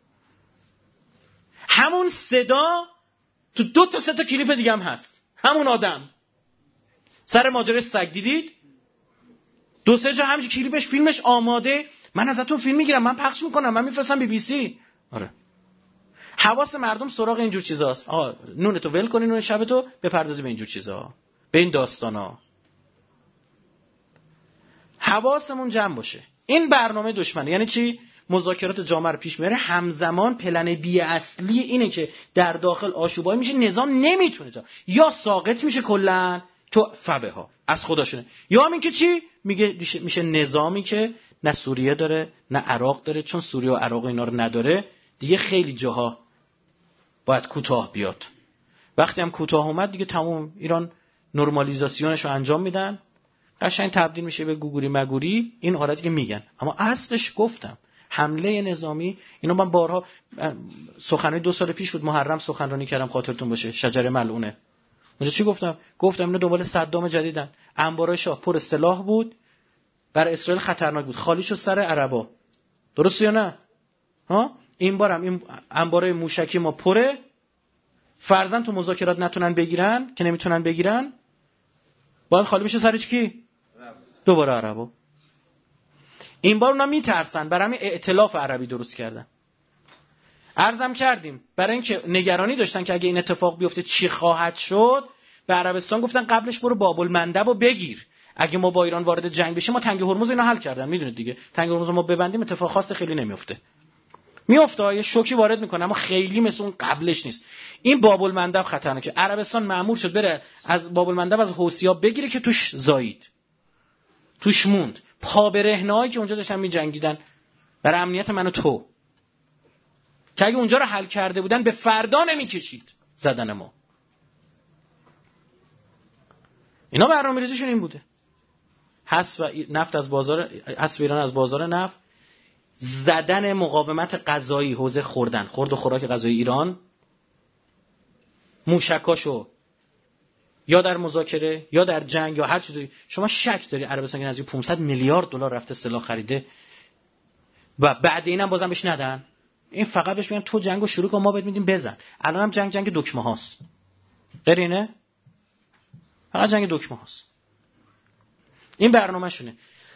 همون صدا تو 2 تا 3 تا کلیپ دیگه هم هست. همون آدم سر ماجرای سگ دیدید؟ 2-3 جا همین کلیپش فیلمش آماده. من ازتون فیلم میگیرم، من پخش میکنم، من میفرستم BBC. آره حواس مردم سراغ اینجور چیزاست. آقا نونتو ول کنین، نون شبتو بپردازی به اینجور چیزا، به این داستانا. حواسمون جمع باشه. این برنامه دشمنه. یعنی چی؟ مذاکرات جامعه رو پیش میاره، همزمان پلن بی اصلی اینه که در داخل آشوبای میشه، نظام نمیتونه یا ساقط میشه کلا تو فبه ها از خودشونه، یا هم این که چی میگه میشه نظامی که نه سوریه داره نه عراق داره، چون سوریه و عراق اینا رو نداره دیگه خیلی جاها باید کوتاه بیاد. وقتی هم کوتاه اومد دیگه تموم، ایران نرمالیزاسیونش رو انجام میدن، قشنگ تبدیل میشه به گوگوری مگوری. این حالتی که میگن، اما اصلش گفتم حمله نظامی. اینو من بارها سخنرانی 2 سال پیش بود محرم سخنرانی کردم، خاطرتون باشه، شجره ملعونه. اونجا چی گفتم اینا دنبال صدام جدیدن. انبارای شاه پر سلاح بود، برای اسرائیل خطرناک بود، خالی شد سر عربا. درست یا نه؟ ها این بارم این انبارای موشکی ما پره، فرضاً تو مذاکرات نتونن بگیرن که نمیتونن بگیرن، باید خالی بشه سر کی؟ دوباره عربا. این بار اونا میترسن، برای همین ائتلاف عربی درست کردن. عرضم کردیم برای اینکه نگرانی داشتن که اگه این اتفاق بیفته چی خواهد شد، به عربستان گفتن قبلش برو باب المندب رو بگیر، اگه ما با ایران وارد جنگ بشیم ما تنگ هرمز اینا حل کردن. میدونید دیگه تنگ هرمز ما ببندیم اتفاق خاص خیلی نمیفته، میفته یه شوکی وارد میکنه اما خیلی مثل اون قبلش نیست. این باب المندب خطرناکه. عربستان مأمور شد بره از باب المندب از حوثی‌ها بگیره که توش زایید، توش موند، پا برهنه‌ای که اونجا داشتن می‌جنگیدن برای امنیت من و تو، که اگه اونجا رو حل کرده بودن به فردا نمی‌کشید زدن ما. اینا برنامه‌ریزیشون این بوده. حذف نفت از بازار، حذف ایران از بازار نفت، زدن مقاومت غذایی، حوزه خورد و خوراک غذایی ایران، موشکاشو یا در مذاکره یا در جنگ یا هر چیزی. شما شک داری عربستان که نزدیک 500 میلیارد دلار رفته سلاح خریده و بعد اینم بازم بهش ندن؟ این فقط بهش میگن تو جنگو شروع کن ما بهت میدیم بزن. الانم جنگ دکمه هاست، غیر اینه؟ فقط جنگ دکمه هاست. این برنامه شونه.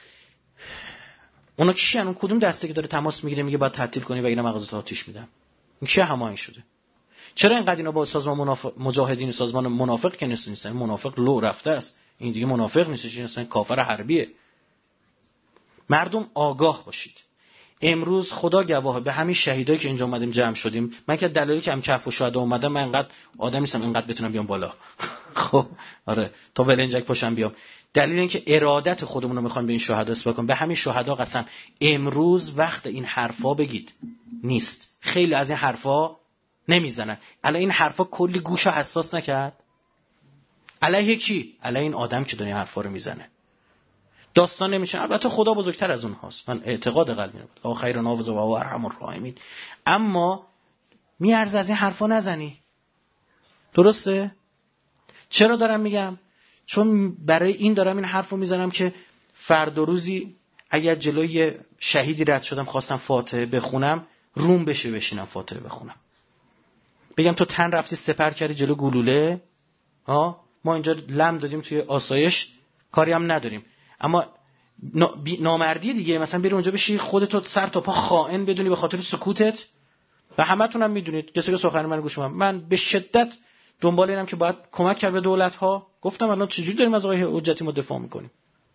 اونا کیان؟ اون کدوم دسته که داره تماس میگیره میگه باید تعطیل کنی و اینا مغازات آتیش میدن؟ این کی هماهنگ شده؟ چرا اینقدر اینا با سازمان مجاهدین سازمان منافق که نیستن؟ منافق لو رفته است، این دیگه منافق نیست، این اصلا کافر حربیه. مردم آگاه باشید. امروز خدا گواهه به همین شهیدایی که اینجا اومدیم جمع شدیم، من که دلایلی که هم کف و شهدا اومدم، من انقدر آدم نیستم اینقدر بتونم بیام بالا. خب آره تا ولنجک پاشم بیام. دلیل این که ارادت خودمون رو میخوایم به این شهدا اثبات کنیم. به همین شهدا قسم امروز وقت این حرفا بگید نیست. خیلی از این حرفا نمیزنن. الان این حرفا کلی گوشو حساس نکرد؟ علیه کی؟ علیه این آدم که داره این حرفا رو میزنه. داستان نمیشه. البته خدا بزرگتر از اونهاست، من اعتقاد قلبی ندارم، آ خیر ناوذ و هو ارحم الراحمین، اما میارزه از این حرفا نزنی. درسته؟ چرا دارم میگم؟ چون برای این دارم این حرفو میزنم که فردا روزی اگر جلوی شهیدی رد شدم خواستم فاتحه بخونم، روم بشه بشینم فاتحه بخونم، بگم تو تن رفتی سپر کردی جلو گلوله، ما اینجا لم دادیم توی آسایش، کاری هم نداریم، اما نامردی دیگه، مثلا بری اونجا بشی خودتو سر تا پا خائن بدونی به خاطر سکوتت. و همتون هم میدونید کسی که سخن من گوش من به شدت دنبال اینم که باید کمک کرد به دولت ها. گفتم الان چجوری داریم از آقای حجتی ما دفاع میکنیم؟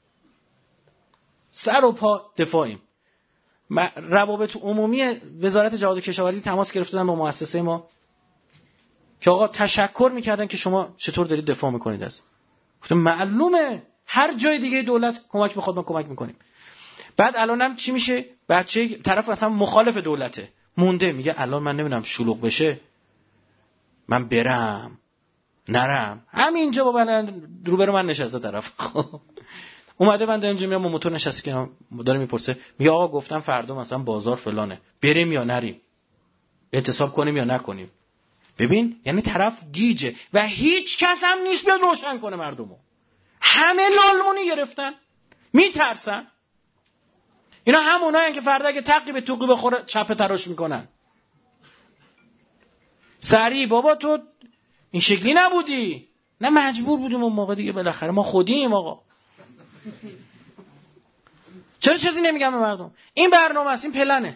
سر و پا دفاعیم. روابط عمومی وزارت جهاد و کشاورزی تماس گرفتن با مؤسسه ما که آقا تشکر میکردن که شما چطور دارید دفاع میکنید از. گفتم معلومه هر جای دیگه دولت کمک بخواد ما کمک میکنیم. بعد الانم چی میشه؟ بچه طرف اصلا مخالف دولته مونده، میگه الان من نمیدونم شلوغ بشه من برم نرم، همینجا با من روبرو من نشسته طرف اومده من اینجا میام موتور نشسته که داره میپرسه، میگه آقا گفتم فردا مثلا بازار فلانه، بریم یا نریم، اعتصاب کنیم یا نکنیم. ببین یعنی طرف گیجه و هیچ کس هم نیست بیاد روشن کنه مردمو، همه لالمونی گرفتن میترسن. اینا همونایی که فردا اگه تقی به توقی بخوره چپه تراش میکنن. سری بابا تو این شکلی نبودی، نه مجبور بودیم اون موقع دیگه، بالاخره ما خودیم آقا. چرا چیزی نمیگم به مردم؟ این برنامه است، این پلنه،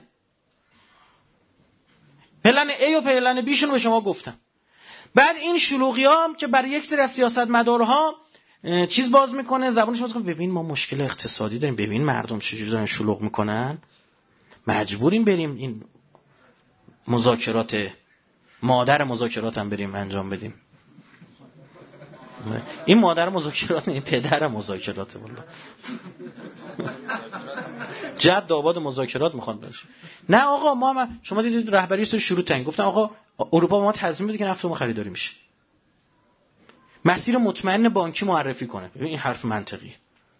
پلن A و پلن B شون به شما گفتم. بعد این شلوغی ها هم که برای یک سری از سیاستمدارها چیز باز میکنه، زبونش باز میکنه، ببین ما مشکل اقتصادی داریم، ببین مردم چجوری دارن شلوغ میکنن، مجبوریم بریم این مذاکرات، مادر مذاکرات هم بریم انجام بدیم. این مادر مذاکرات نه، این پدر مذاکرات والله. جد آباد مذاکرات میخواد بشه. نه آقا شما دیدید رهبری شروع تنگ گفتن آقا اروپا ما تضمین بده که نفت ما خریداری میشه، مسیر مطمئن بانکی معرفی کنه. این حرف منطقیه.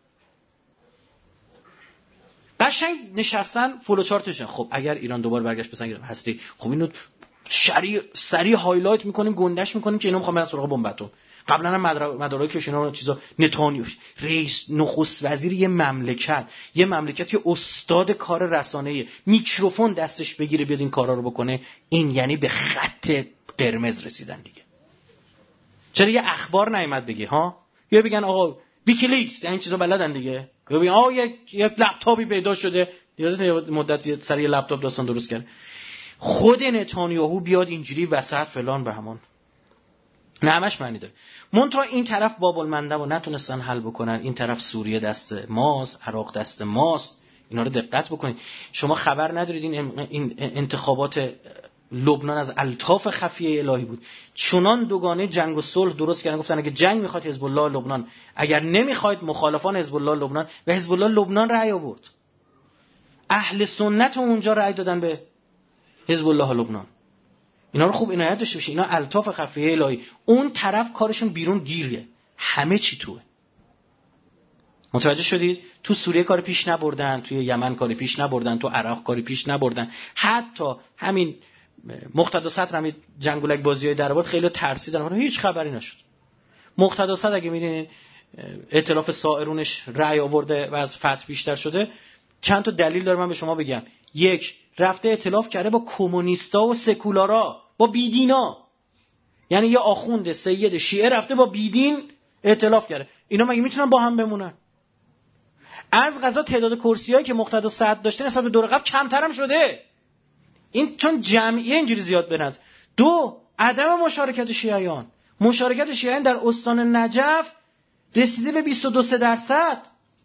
قشنگ نشستن فلوچارتشن. خب اگر ایران دوباره برگشت به سنگ هستی، خب اینو سریع هایلایت میکنیم، گندش میکنیم که اینا میخوام برن سراغ بمب اتم. قبلا هم مدارکش اینا چیزا، نتانیاهو رئیس نخست وزیر یه مملکت یه استاد کار رسانه‌ای، میکروفون دستش بگیره بیاد این کارا رو بکنه، این یعنی به خط قرمز رسیدن دیگه. چرا یه اخبار نیامد بگه ها، یا بگن آقا ویکیلیکس این چیزا بلدن دیگه، یا بگن آقا یک لپتاپی پیدا شده، یادت مدتی سر یه لپتاپ داستان درست کرد، خود نتانیاهو بیاد اینجوری وسط فلان به همان، نه همش معنی داره. منتها این طرف باب المندب رو نتونستن حل بکنن، این طرف سوریه دست ماست، عراق دست ماست. اینا رو دقت بکنید. شما خبر ندارید این انتخابات لبنان از الطاف خفیه الهی بود. چنان دوگانه جنگ و صلح درست کردن، گفتن اگه جنگ میخواد حزب الله لبنان، اگر نمیخواید مخالفان حزب الله لبنان، و حزب الله لبنان رأی آورد. اهل سنت اونجا رأی دادن به حزب الله لبنان. اینا رو خوب عنایت داشته باشید، اینا الطاف خفیه الهی. اون طرف کارشون بیرون گیره، همه چی توه. متوجه شدید؟ تو سوریه کاری پیش نبردن، توی یمن کاری پیش نبردن، تو عراق کاری پیش نبردن. حتی همین مقتدی صدر همین جنگولک بازیای در آورد، خیلی ترسیدن، هیچ خبری نشد. مقتدی صدر اگه می‌بینید ائتلاف سائرونش رأی آورده و از فتح بیشتر شده، چند تا دلیل داره من به شما بگم. یک، رفته ائتلاف کرده با کمونیستا و سکولارا، با بیدینا. یعنی یه آخوند سید شیعه رفته با بیدین ائتلاف کرده. اینا مگه میتونن با هم بمونن؟ از قضا تعداد کرسیایی که مقتدی صدر داشته نسبت به دور قبل کمتر هم شده. این چون جمعیه اینجوری زیاد برند. دو، عدم مشارکت شیعیان. مشارکت شیعیان در استان نجف رسیده به 22%.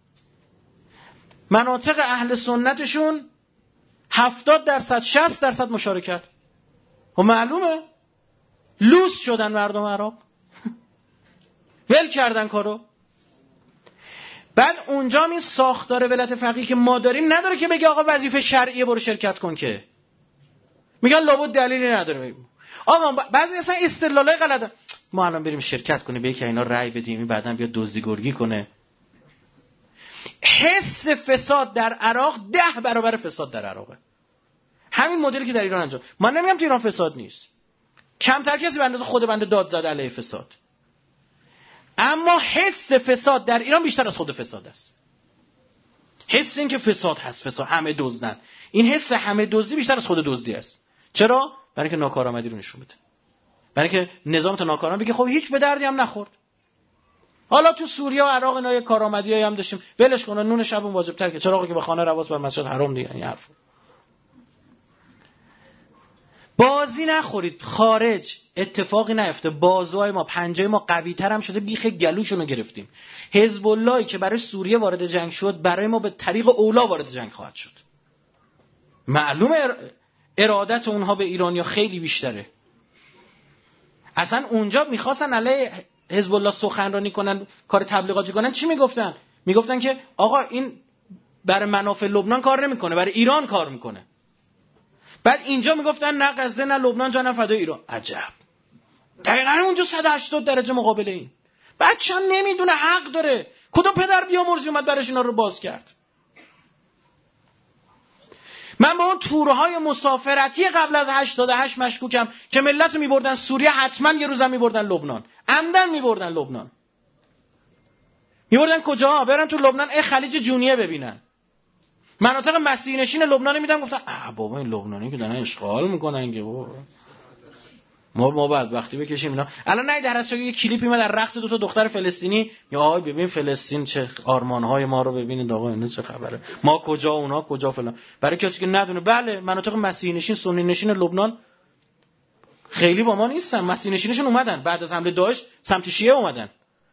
مناطق اهل سنتشون 70%، 60% مشارکت. و معلومه لوس شدن مردم عراق. ول کردن کارو. بعد اونجا این ساختار ولایت فقیه که ما داریم نداره که بگه آقا وظیفه شرعیه برو شرکت کن، که میگن لابد دلیلی نداره. آقا بعضی اصلا استدلالای غلطه، ما الان بریم شرکت کنیم به یکی اینا رأی بدیم بعدن بیاد دزدی گرگی کنه. حس فساد در عراق 10 برابر فساد در عراقه. همین مدلی که در ایران انجام. من نمیگم تو ایران فساد نیست، کمتر کسی به اندازه خود بنده داد زده علیه فساد، اما حس فساد در ایران بیشتر از خود فساد است. حس این که فساد هست، فساد همه دزدن، این حس همه دزدی بیشتر از خود دزدی است. چرا؟ برای اینکه ناکارآمدی رو نشون بده، برای اینکه نظام تا ناکارآمد بگه خب هیچ به دردی هم نخورد. حالا تو سوریه و عراق اینا یه کارآمدیایی هم داشتیم، ولش کن، نون شبون واجب تر که چراغی که به خانه رواس بر مسجد حرام دیگه. این حرفو بازی نخورید، خارج اتفاقی نیفته، بازوهای ما پنجه ما قوی تر هم شده، بیخ گلوشونو گرفتیم. حزب اللهی که برای سوریه وارد جنگ شد برای ما به طریق اولا وارد جنگ خواهد شد. معلومه ارادت اونها به ایرانیا خیلی بیشتره. اصلا اونجا میخواستن علیه حزب الله سخنرانی کنن، کار تبلیغاتی کنن، چی میگفتن؟ میگفتن که آقا این برای منافع لبنان کار نمیکنه، برای ایران کار میکنه. بعد اینجا میگفتن نه غزه نه لبنان جانم فدای ایران. عجب، دقیقاً اونجا 180 درجه مقابل این. بچه‌م نمیدونه، حق داره. کدوم پدر بیامرزی اومد برایش اینا رو باز کرد؟ من با اون تورهای مسافرتی قبل از 88 مشکوکم که ملت رو میبردن سوریه، حتما یه روزم میبردن لبنان، عمدن میبردن لبنان. میبردن کجا؟ برن تو لبنان خلیج جونیه ببینن، مناطق مسیحی نشین لبنان میدن. گفتن بابا این لبنانی که دارن اشغال میکنن که ما بعد وقتی بکشیم اینا. الان نه در اصل یه کلیپی اومد در رقص 2 تا دختر فلسطینی، یا آقا ببین فلسطین چه آرمان‌های ما رو ببینید، آقا اینا چه خبره، ما کجا اونا کجا فلان. برای کسی که ندونه، بله مناطق مسیحی نشین سنی نشین لبنان خیلی با ما نیستن. مسیحی نشینشون اومدن بعد از حمله داعش سمت شیعه اومدن،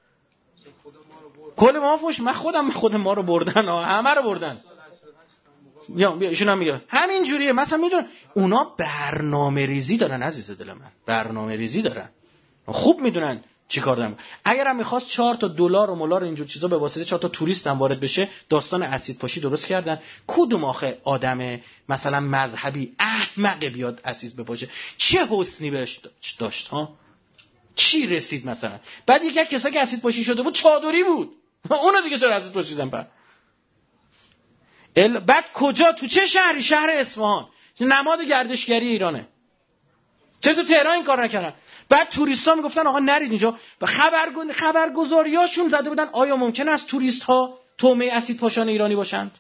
کل ما فوش، من خودم ما رو بردن، همه رو بردن. یا ایشون هم میگه همین جوریه. مثلا میدون اونا برنامه‌ریزی دارن عزیز دل من، برنامه‌ریزی دارن، خوب میدونن چیکار دارن. اگر هم می‌خواست 4 تا دلار و ملار اینجور چیزا به واسطه 4 تا توریست هم وارد بشه، داستان اسید پاشی درست کردن. کدوم آخه آدم مثلا مذهبی احمق بیاد اسید بپاشه؟ چه حسنی بهش داشت ها؟ چی رسید مثلا؟ بعد یک کسایی که اسید پاشی شده بود چادری بود، اونو دیگه چرا اسید پاشیدن؟ بعد کجا؟ تو چه شهری؟ شهر اصفهان، نماد گردشگری ایرانه. چرا تو تهران این کار نکردن؟ بعد توریست‌ها میگفتن آقا نرید اینجا، و خبرگزاریاشون زده بودن آیا ممکن است توریست‌ها طعمه اسید پاشان ایرانی باشند؟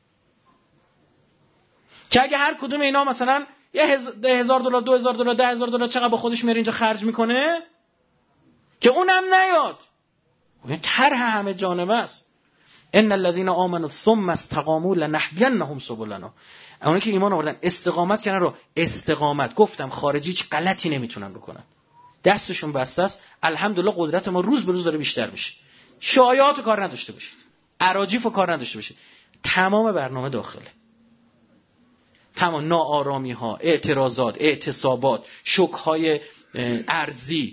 که اگه هر کدوم اینا مثلا $1,000 $2,000 $10,000 چقدر با خودش میره اینجا خرج میکنه که اونم نیاد. این طرح همه جانبه است. ان الذين آمنوا ثم استقاموا لنهدینهم سبلنا. اونایی که ایمان آوردن استقامت کردن رو استقامت گفتم خارجی هیچ غلطی نمیتونن بکنن، دستشون بسته است. الحمدلله قدرت ما روز به روز داره بیشتر میشه. شایعات کار نداشته باشید، اراجیف کار نداشته باشید، تمام برنامه داخله، تمام ناآرامی ها، اعتراضات، اعتصابات، شوک های ارزی،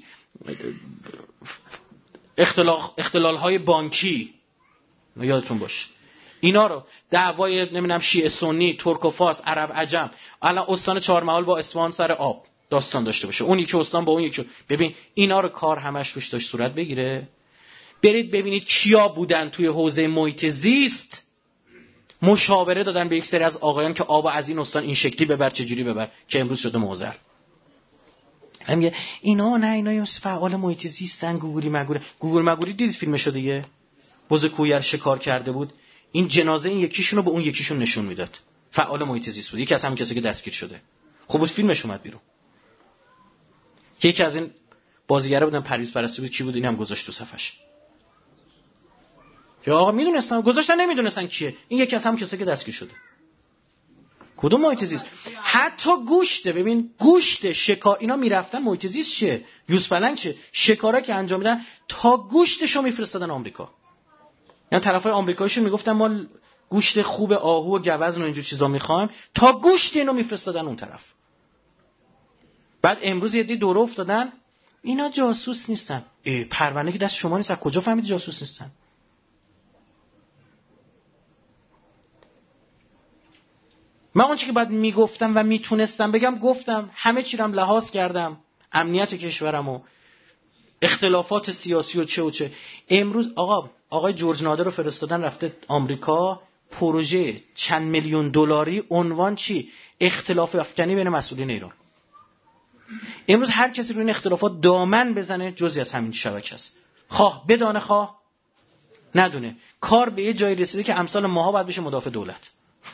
اختلال های بانکی، یادتون باشه اینا رو، دعوای نمیدونم شیعه سنی، ترک و فارس، عرب عجم، الان استان چهارمحال با اصفهان سر آب داستان داشته باشه، اون یکی استان با اون یکی. ببین اینا رو کار همش روش داشت صورت بگیره. برید ببینید کیا بودن توی حوزه محیط زیست مشاوره دادن به یک سری از آقایان که آب از این استان این شکلی ببر، چجوری ببر، که امروز شده معضل. میگه اینا فعال محیط زیستن، گوگوری مگوری دیدید فیلمشو دیگه؟ بز کویر شکار کرده بود، این جنازه این یکیشونو به اون یکیشون نشون میداد، فعال محیط زیست بود، یکی از همین کسایی که دستگیر شده. خب بود فیلمش اومد بیرون که یکی از این بازیگرا بودن پرویز پرستی بود، کی بود اینم گذاشت تو صفحش. یا آقا میدونستن گذاشتن، نمیدونستن کیه، این یکی از همین کسایی که دستگیر شده. کدوم محیط زیست؟ حتی گوشت، ببین گوشت شکار اینا میرفتن محیط زیست چه یوز پلنگ چه شکارا که انجام میدن تا گوشتشو میفرستادن آمریکا. یعنی طرفای آمریکاییشون میگفتن ما گوشت خوب آهو و گوزن و اینجور چیزا میخوایم، تا گوشت اینو میفرستادن اون طرف. بعد امروز یه دی دور افتادن اینا جاسوس نیستن. پرونده که دست شما نیست، از کجا فهمیدی جاسوس نیستن؟ من اون چیزی که بعد میگفتم و میتونستم بگم گفتم، همه چی رو لحاظ کردم، امنیت کشورمو، اختلافات سیاسی و چه. امروز آقا آقای جورج نادر رو فرستادن رفته آمریکا، پروژه چند میلیون دلاری، عنوان چی؟ اختلاف افکنی بین مسئولین ایران. امروز هر کسی روی این اختلافات دامن بزنه جزئی از همین شبکه است، خواه بدانه خواه ندونه. کار به یه جایی رسیده که امثال ماها باید بشه مدافع دولت.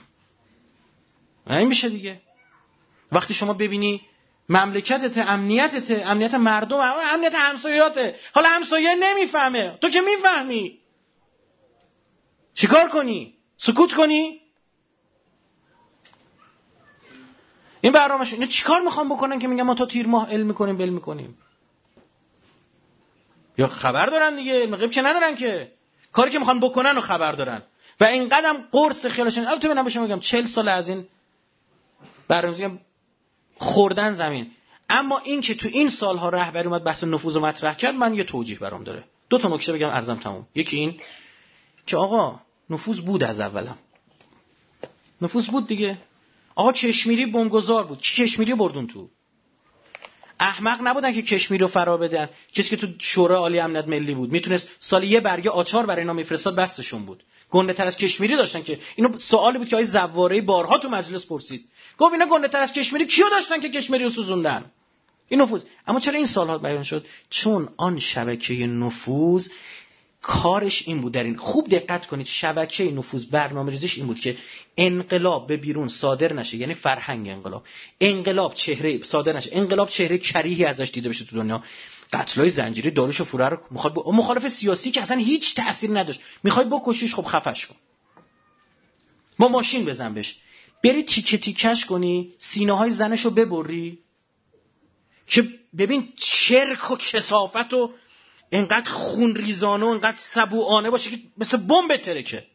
این میشه دیگه. وقتی شما ببینی مملکتت، امنیت مردم، امنیت همسایه‌اته، حالا همسایه نمیفهمه، تو که میفهمی، چیکار کنی؟ سکوت کنی؟ این برنامه‌شون اینا چیکار میخوام بکنن که میگن ما تا تیر ماه علم میکنیم بل میکنیم؟ یا خبر دارن دیگه، علم غیب که ندارن که، کاری که میخوان بکنن رو خبر دارن و اینقدرم قرص خیالشون. البته من بهشون میگم 40 سال از این برنامه‌ریزی خوردن زمین. اما این که تو این سالها رهبری اومد بحث نفوذ رو مطرح کرد، من یه توجیه برام داره. دو تا نکته بگم ارزم تموم. یکی این که آقا نفوذ بود، از اولم نفوذ بود دیگه. آقا کشمیری بمبگذار بود، کی کشمیری بردون تو؟ احمق نبودن که کشمیر رو فرا بدن. کسی که تو شورای عالی امنیت ملی بود میتونست سال یه برگه آچار برای اینا میفرستاد، بسشون بود. گنده تر از کشمیری داشتن که اینو سوالی بود که آقای زواره‌ای بارها تو مجلس پرسید، گفت اینا گنده تر از کشمیری کیو داشتن که کشمیری رو سوزوندن؟ این نفوذ. اما چرا این سالها بیان شد؟ چون آن شبکه نفوذ کارش این بود. در این خوب دقت کنید، شبکه نفوذ برنامه‌ریزیش این بود که انقلاب به بیرون صادر نشه، یعنی فرهنگ انقلاب چهره صادر نشه، انقلاب چهره کریهی ازش دیده بشه تو دنیا. قتلای زنجیری، داروش و فوره رو مخالف سیاسی که اصلا هیچ تأثیری نداشت، میخوای بکشیش، خب خفش کن، با ماشین بزن بهش، بری تیکه تیکش کنی، سینه‌های زنشو ببری که ببین چرک و کثافت و اینقدر خون ریزانه و اینقدر سبوعانه باشه که مثل بمب بترکه.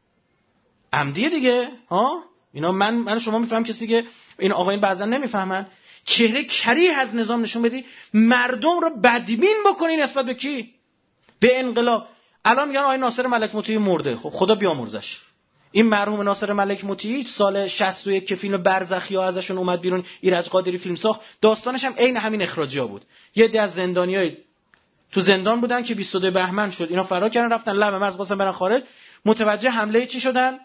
عمدیه دیگه ها. اینا من شما میفهم، کسی که این آقایون بعضا نمیفهمن. چهره کریه از نظام نشون بدی، مردم رو بدبین بکنی نسبت به کی؟ به انقلاب. الان میگن آقای ناصر ملک مطیعی مرده، خب خدا بیامرزش. این مرحوم ناصر ملک مطیعی سال 61 که فیلم برزخی‌ها ازشون اومد بیرون، ایرج قادری فیلم ساخت، داستانش هم عین همین اخراجی‌ها بود. یه عده از زندانیای تو زندان بودن که 22 بهمن شد اینا فرار کردن رفتن لب مرز واسه برن خارج، متوجه حمله چی شدن؟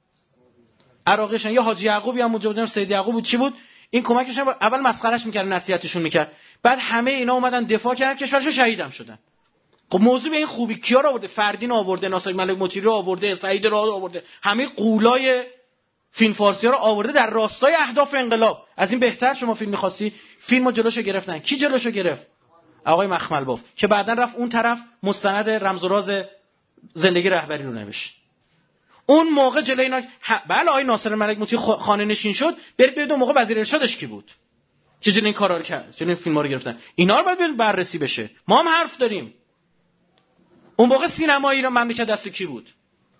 عراقیشن. یا حاجی یعقوبی هم اونجا بودن، سید یعقوب بود، چی بود؟ این کمکشون اول مسخرهش میکرد، نصیحتشون میکرد، بعد همه اینا اومدن دفاع کردن، کشورشو شهیدم شدن. خب موضوع به این خوبی کیا رو آورده؟ فردین آورده، ناصر ملک مطیعی رو آورده، سعید راه آورده، همه قولای فیلم فارسی‌ها رو آورده در راستای اهداف انقلاب. از این بهتر شما فیلم می‌خواستی؟ فیلمو جلوشو گرفتن. کی جلوشو گرفت؟ آقای مخمل باف که بعداً رفت اون طرف مستند رمز و راز زندگی رهبری رو نوشت. اون موقع جلوی اینا بله آقای ناصر ملک مطیعی خانه نشین شد، برید اون موقع وزیر ارشادش کی بود که جلوی این کارا رو کرد، جلوی این فیلم‌ها رو گرفتن. اینا رو باید بررسی بشه. ما هم حرف داریم. اون موقع سینمایی رو مملکت دست کی بود؟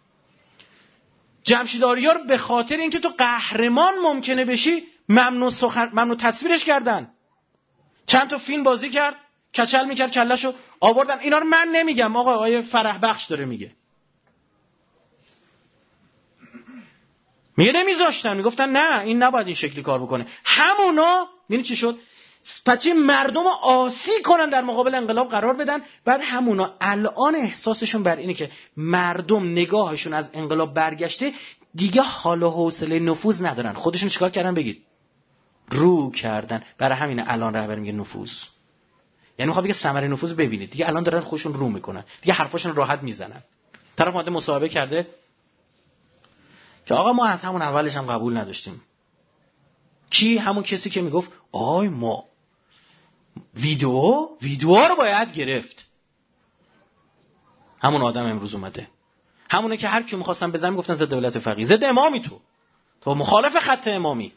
جمشید آریار به خاطر اینکه تو قهرمان ممکنه بشی ممنوع تصویرش کردن. چند تا فیلم بازی کرد، کچل میکرد، کلهشو آوردن. اینا رو من نمیگم، آقای فرح بخش داره میگه. میگه نمیذاشتن، میگفتن نه این نباید این شکلی کار بکنه. همونا یعنی چی شد؟ پچه مردم رو آسی کنن، در مقابل انقلاب قرار بدن. بعد همونا الان احساسشون بر اینه که مردم نگاهشون از انقلاب برگشته، دیگه حال و حوصله نفوذ ندارن. خودشون چیکار کردن بگید؟ رو کردن. برای همین الان رهبری میگه نفوذ، یعنی میخواد بگه ثمره نفوذ ببینید. دیگه الان دارن خودشون رو میکنن، دیگه حرفاشون راحت میزنن. طرف اومده مصاحبه کرده که آقا ما از همون اولش هم قبول نداشتیم. کی؟ همون کسی که میگفت آی ما ویدیو رو باید گرفت. همون آدم امروز اومده، همونه که هر کی می‌خواستن بزنن گفتن ضد دولت فقیه، ضد امامی، تو مخالف خط امامی.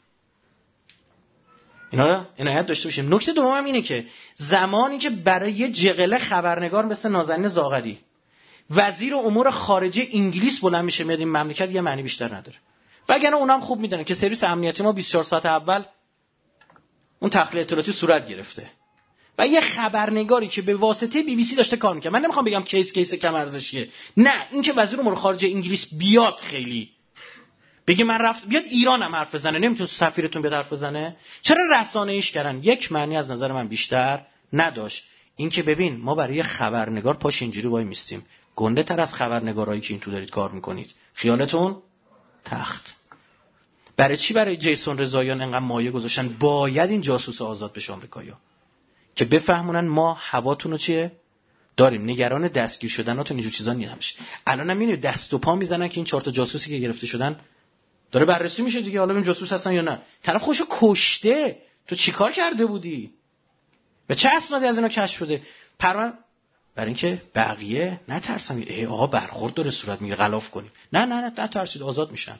اینا رو عنایت داشته باشیم. نکته دومم اینه که زمانی که برای یه جغله خبرنگار مثل نازنین زاغری وزیر امور خارجه انگلیس بلند میشه میاد این مملکت، یه معنی بیشتر نداره. وگرنه اونام خوب میدونن که سرویس امنیتی ما 24 ساعت اول اون تخلیه اطلاعاتی صورت گرفته و یه خبرنگاری که به واسطه بی بی سی داشته کار میکنه. من نمیخوام بگم کیس کم ارزشیه، نه، این که وزیر امور خارجه انگلیس بیاد خیلی بگه من رفت بیاد ایرانم حرف بزنه، نمیتونه سفیرتون بیاد حرف بزنه، چرا رسانه‌ایش کردن؟ یک معنی از نظر من بیشتر نداشت. این که ببین ما برای خبرنگار پاش اینجوری وای میستیم، گنده تر از خبرنگارایی که این تو دارید کار میکنید. خیالتون تخت. برای چی برای جیسون رضاییان انقدر مایه گذاشتن باید این جاسوس آزاد بشه آمریکایی‌ها که بفهمونن ما هواتون رو چیه داریم، نگران دستگیر شدناتون اینجور چیزا نیست. الان هم میبینید دست و پا میزنن که این 4 تا جاسوسی که گرفته شدن داره بررسی میشه دیگه، حالا ببین جاسوس هستن یا نه. طرف خودشو کشته، تو چیکار کرده بودی؟ به چه اسنادی از اینا کشف شده؟ برای اینکه بقیه نترسن. ای آقا برخورد داره صورت میگیره غلاف کنیم. نه ترسید، آزاد میشن.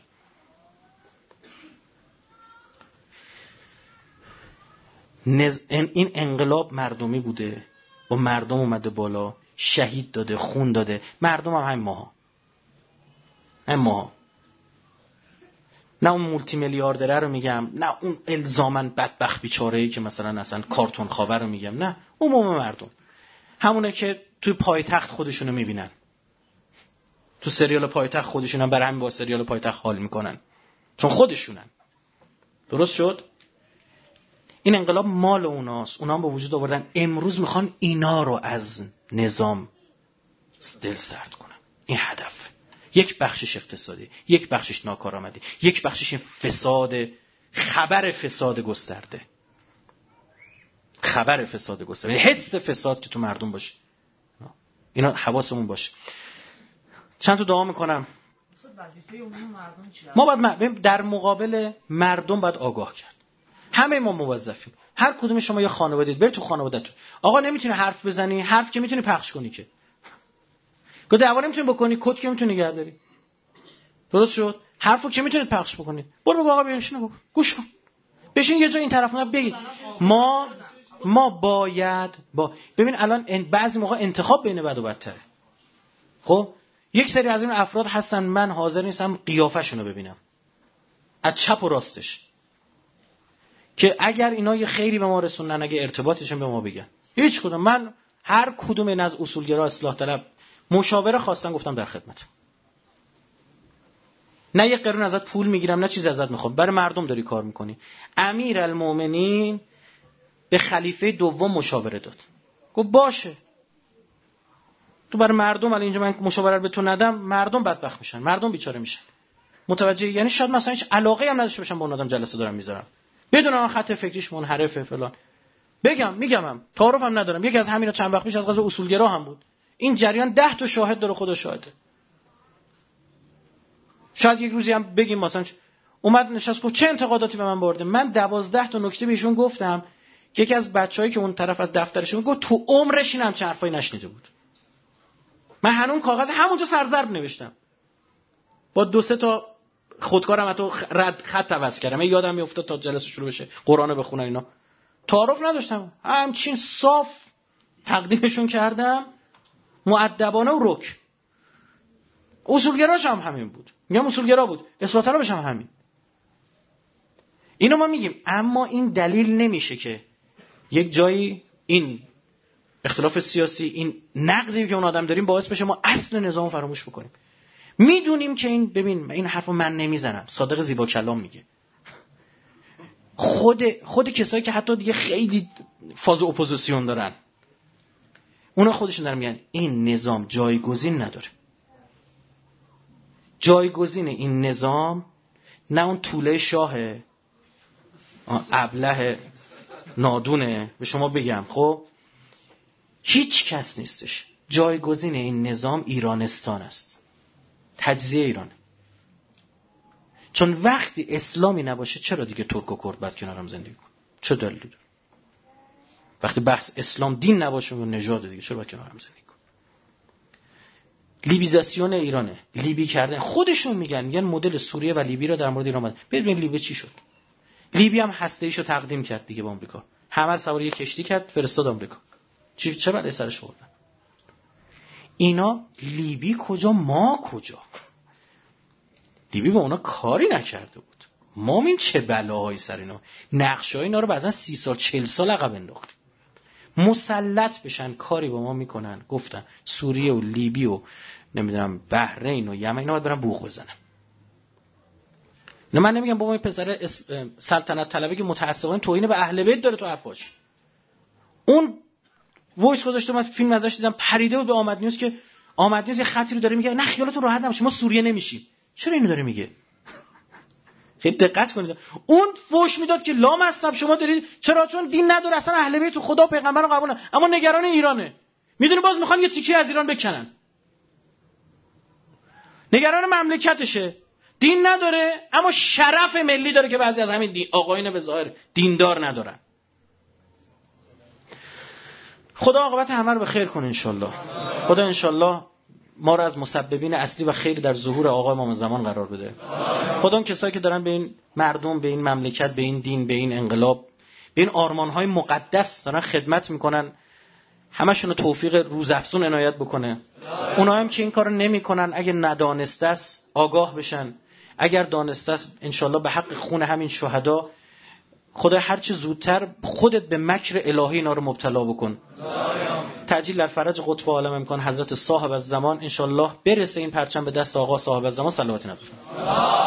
این انقلاب مردمی بوده، با مردم اومده بالا، شهید داده، خون داده. مردم هم همین ماها. نه اون مولتی میلیاردره رو میگم، نه اون الزامن بدبخت بیچاره‌ای که مثلا اصلا کارتون خاور رو میگم، نه عموم مردم. همونه که توی پایتخت خودشونو میبینن، تو سریال پایتخت خودشونن، برای همین با سریال پایتخت حال میکنن چون خودشونن. درست شد؟ این انقلاب مال اوناست، اونا هم با وجود آوردن. امروز میخوان اینا رو از نظام دل سرد کنن. این هدف. یک بخشش اقتصادی، یک بخشش ناکارآمدی، یک بخشش فساد، خبر فساد گسترده. حس فساد که تو مردم باشه. اینا حواسمون باشه. چند تا دعا میکنم. ما باید در مقابل مردم باید آگاه کرد. همه ما موظفیم. هر کدوم شما یه خانواده برید تو خانواده‌تون. آقا نمیتونی حرف بزنی، حرف که میتونی پخش کنی که. که دعوا نمیتونی بکنی، کد که میتونی نگه داری. درست شد؟ حرفو که میتونید پخش بکنید. برو آقا بشین گوش کن. بشین یه جا این طرفونا بگید. ما باید ببین الان بعضی موقع انتخاب بین بد و بدتره. خب یک سری از این افراد هستن من حاضر نیستم قیافه‌شون رو ببینم. از چپ و راستش. که اگر اینا یه خیری به ما رسوندن، اگه ارتباطشون به ما بگن. هیچ کدوم. من هر کدوم این از اصولگرا اصلاح طلب مشاوره خواستن گفتم در خدمت. نه یه قرون ازت پول میگیرم، نه چیز ازت میخوام. برای مردم داری کار میکنی. امیرالمومنین به خلیفه دوم مشاوره داد. گفت باشه. تو برای مردم الان اینجا من مشاوره به تو ندم، مردم بدبخت میشن، مردم بیچاره میشن. متوجه؟ یعنی شاید مثلا هیچ علاقه هم نداشته باشم با اون آدم جلسه دارم میذارم. بدون اون خط فکریش منحرفه فلان. میگم تعارفم ندارم. یکی از همینا چند وقت پیش از قضا اصولگرا هم بود. این جریان 10 تا شاهد داره، خدا شاهده. شاید یک روزی هم بگیم مثلا اومد نشست گفت چه انتقاداتی به من وارده. من 12 تا نکته بهشون گفتم که یکی از بچه‌هایی که اون طرف از دفترشون گفت تو عمرش اینم چه حرفایی نشنیده بود. من هنوز کاغذ همونجا سرضرب نوشتم. با 2-3 تا خودکارم حتی خط عوض کردم. یادم میافتاد تا جلسه شروع بشه قرآن بخونن اینا. تعارف نداشتم. همچین صاف تقدیمشون کردم. مؤدبانه و رک. اصولگراش هم همین بود. میگم اصولگرا بود. اصلاح طلبش هم همین. اینو ما میگیم، اما این دلیل نمیشه که یک جایی این اختلاف سیاسی، این نقدی که اون آدم داریم باعث بشه ما اصل نظام فراموش بکنیم. میدونیم که این حرفو من نمیزنم، صادق زیبا کلام میگه. خود کسایی که حتی دیگه خیلی فاز اپوزیسیون دارن، اونا خودشون دارن میگن این نظام جایگزین نداره. جایگزین این نظام نه اون طوله شاه ابله نادونه به شما بگم، خب هیچ کس نیستش. جایگزین این نظام ایرانستان است، تجزیه ایران. چون وقتی اسلامی نباشه چرا دیگه ترک و کرد باید کنار هم زندگی کن؟ چه دلیلی داره؟ وقتی بحث اسلام دین نباشه و نژاد دیگه چرا باید کنار هم زندگی کن؟ لیبیزاسیون ایرانه، لیبی کردن. خودشون میگن مدل سوریه و لیبی رو در مورد ایران بود. ببین لیبی چی شد. لیبی هم هسته‌ایشو تقدیم کرد دیگه به آمریکا. همه سوار یه کشتی کرد فرستاد آمریکا. چه بلایی سرش آوردن؟ اینا لیبی کجا ما کجا؟ لیبی با اونا کاری نکرده بود. ما این چه بلاهایی سر اینا. نقشه‌های اینا رو بعضن 30 سال 40 سال عقب انداختیم. مسلط بشن کاری با ما میکنن. گفتن سوریه و لیبی و نمیدونم بحرین و یمن اینا باید برن بوق بزنن. نه من نمیگم بابا این پسر سلطنت طلبی که متعصبانه توهین به اهل بیت داره تو حرفاش. اون وایس گذاشته من فیلم ازش دیدم پریده بود به آمد نیوز که آمد نیوز یه خطی رو داره میگه نه خیالتون راحت نباشه ما سوریه نمیشیم. چرا اینو داره میگه؟ خیلی دقت کنید. اون فوش میداد که لامصب شما دارید، چرا؟ چون دین نداره، اصلا اهل بیت خدا پیغمبر رو قبول نداره، اما نگران ایرانه. میدونه باز میخوان یه تیکه از ایران بکنن. نگران مملکتشه، دین نداره اما شرف ملی داره که بعضی از همین آقایون به ظاهر دیندار ندارن. خدا عاقبت همه رو به خیر کنه انشالله. خدا انشالله ما رو از مسببین اصلی و خیر در ظهور آقا امام زمان قرار بده. خدا اون کسایی که دارن به این مردم، به این مملکت، به این دین، به این انقلاب، به این آرمان‌های مقدس دارن خدمت میکنن، همشون رو توفیق روزافزون عنایت بکنه. اونها هم که این کارو نمیکنن اگه ندانسته است آگاه بشن، اگر دانسته است انشالله به حق خون همین شهدا خدا هر چه زودتر خودت به مکر الهی اینا رو مبتلا بکن. تعجیل در فرج قطب عالم امکان حضرت صاحب الزمان انشالله برسه این پرچم به دست آقا صاحب الزمان صلوات نبی.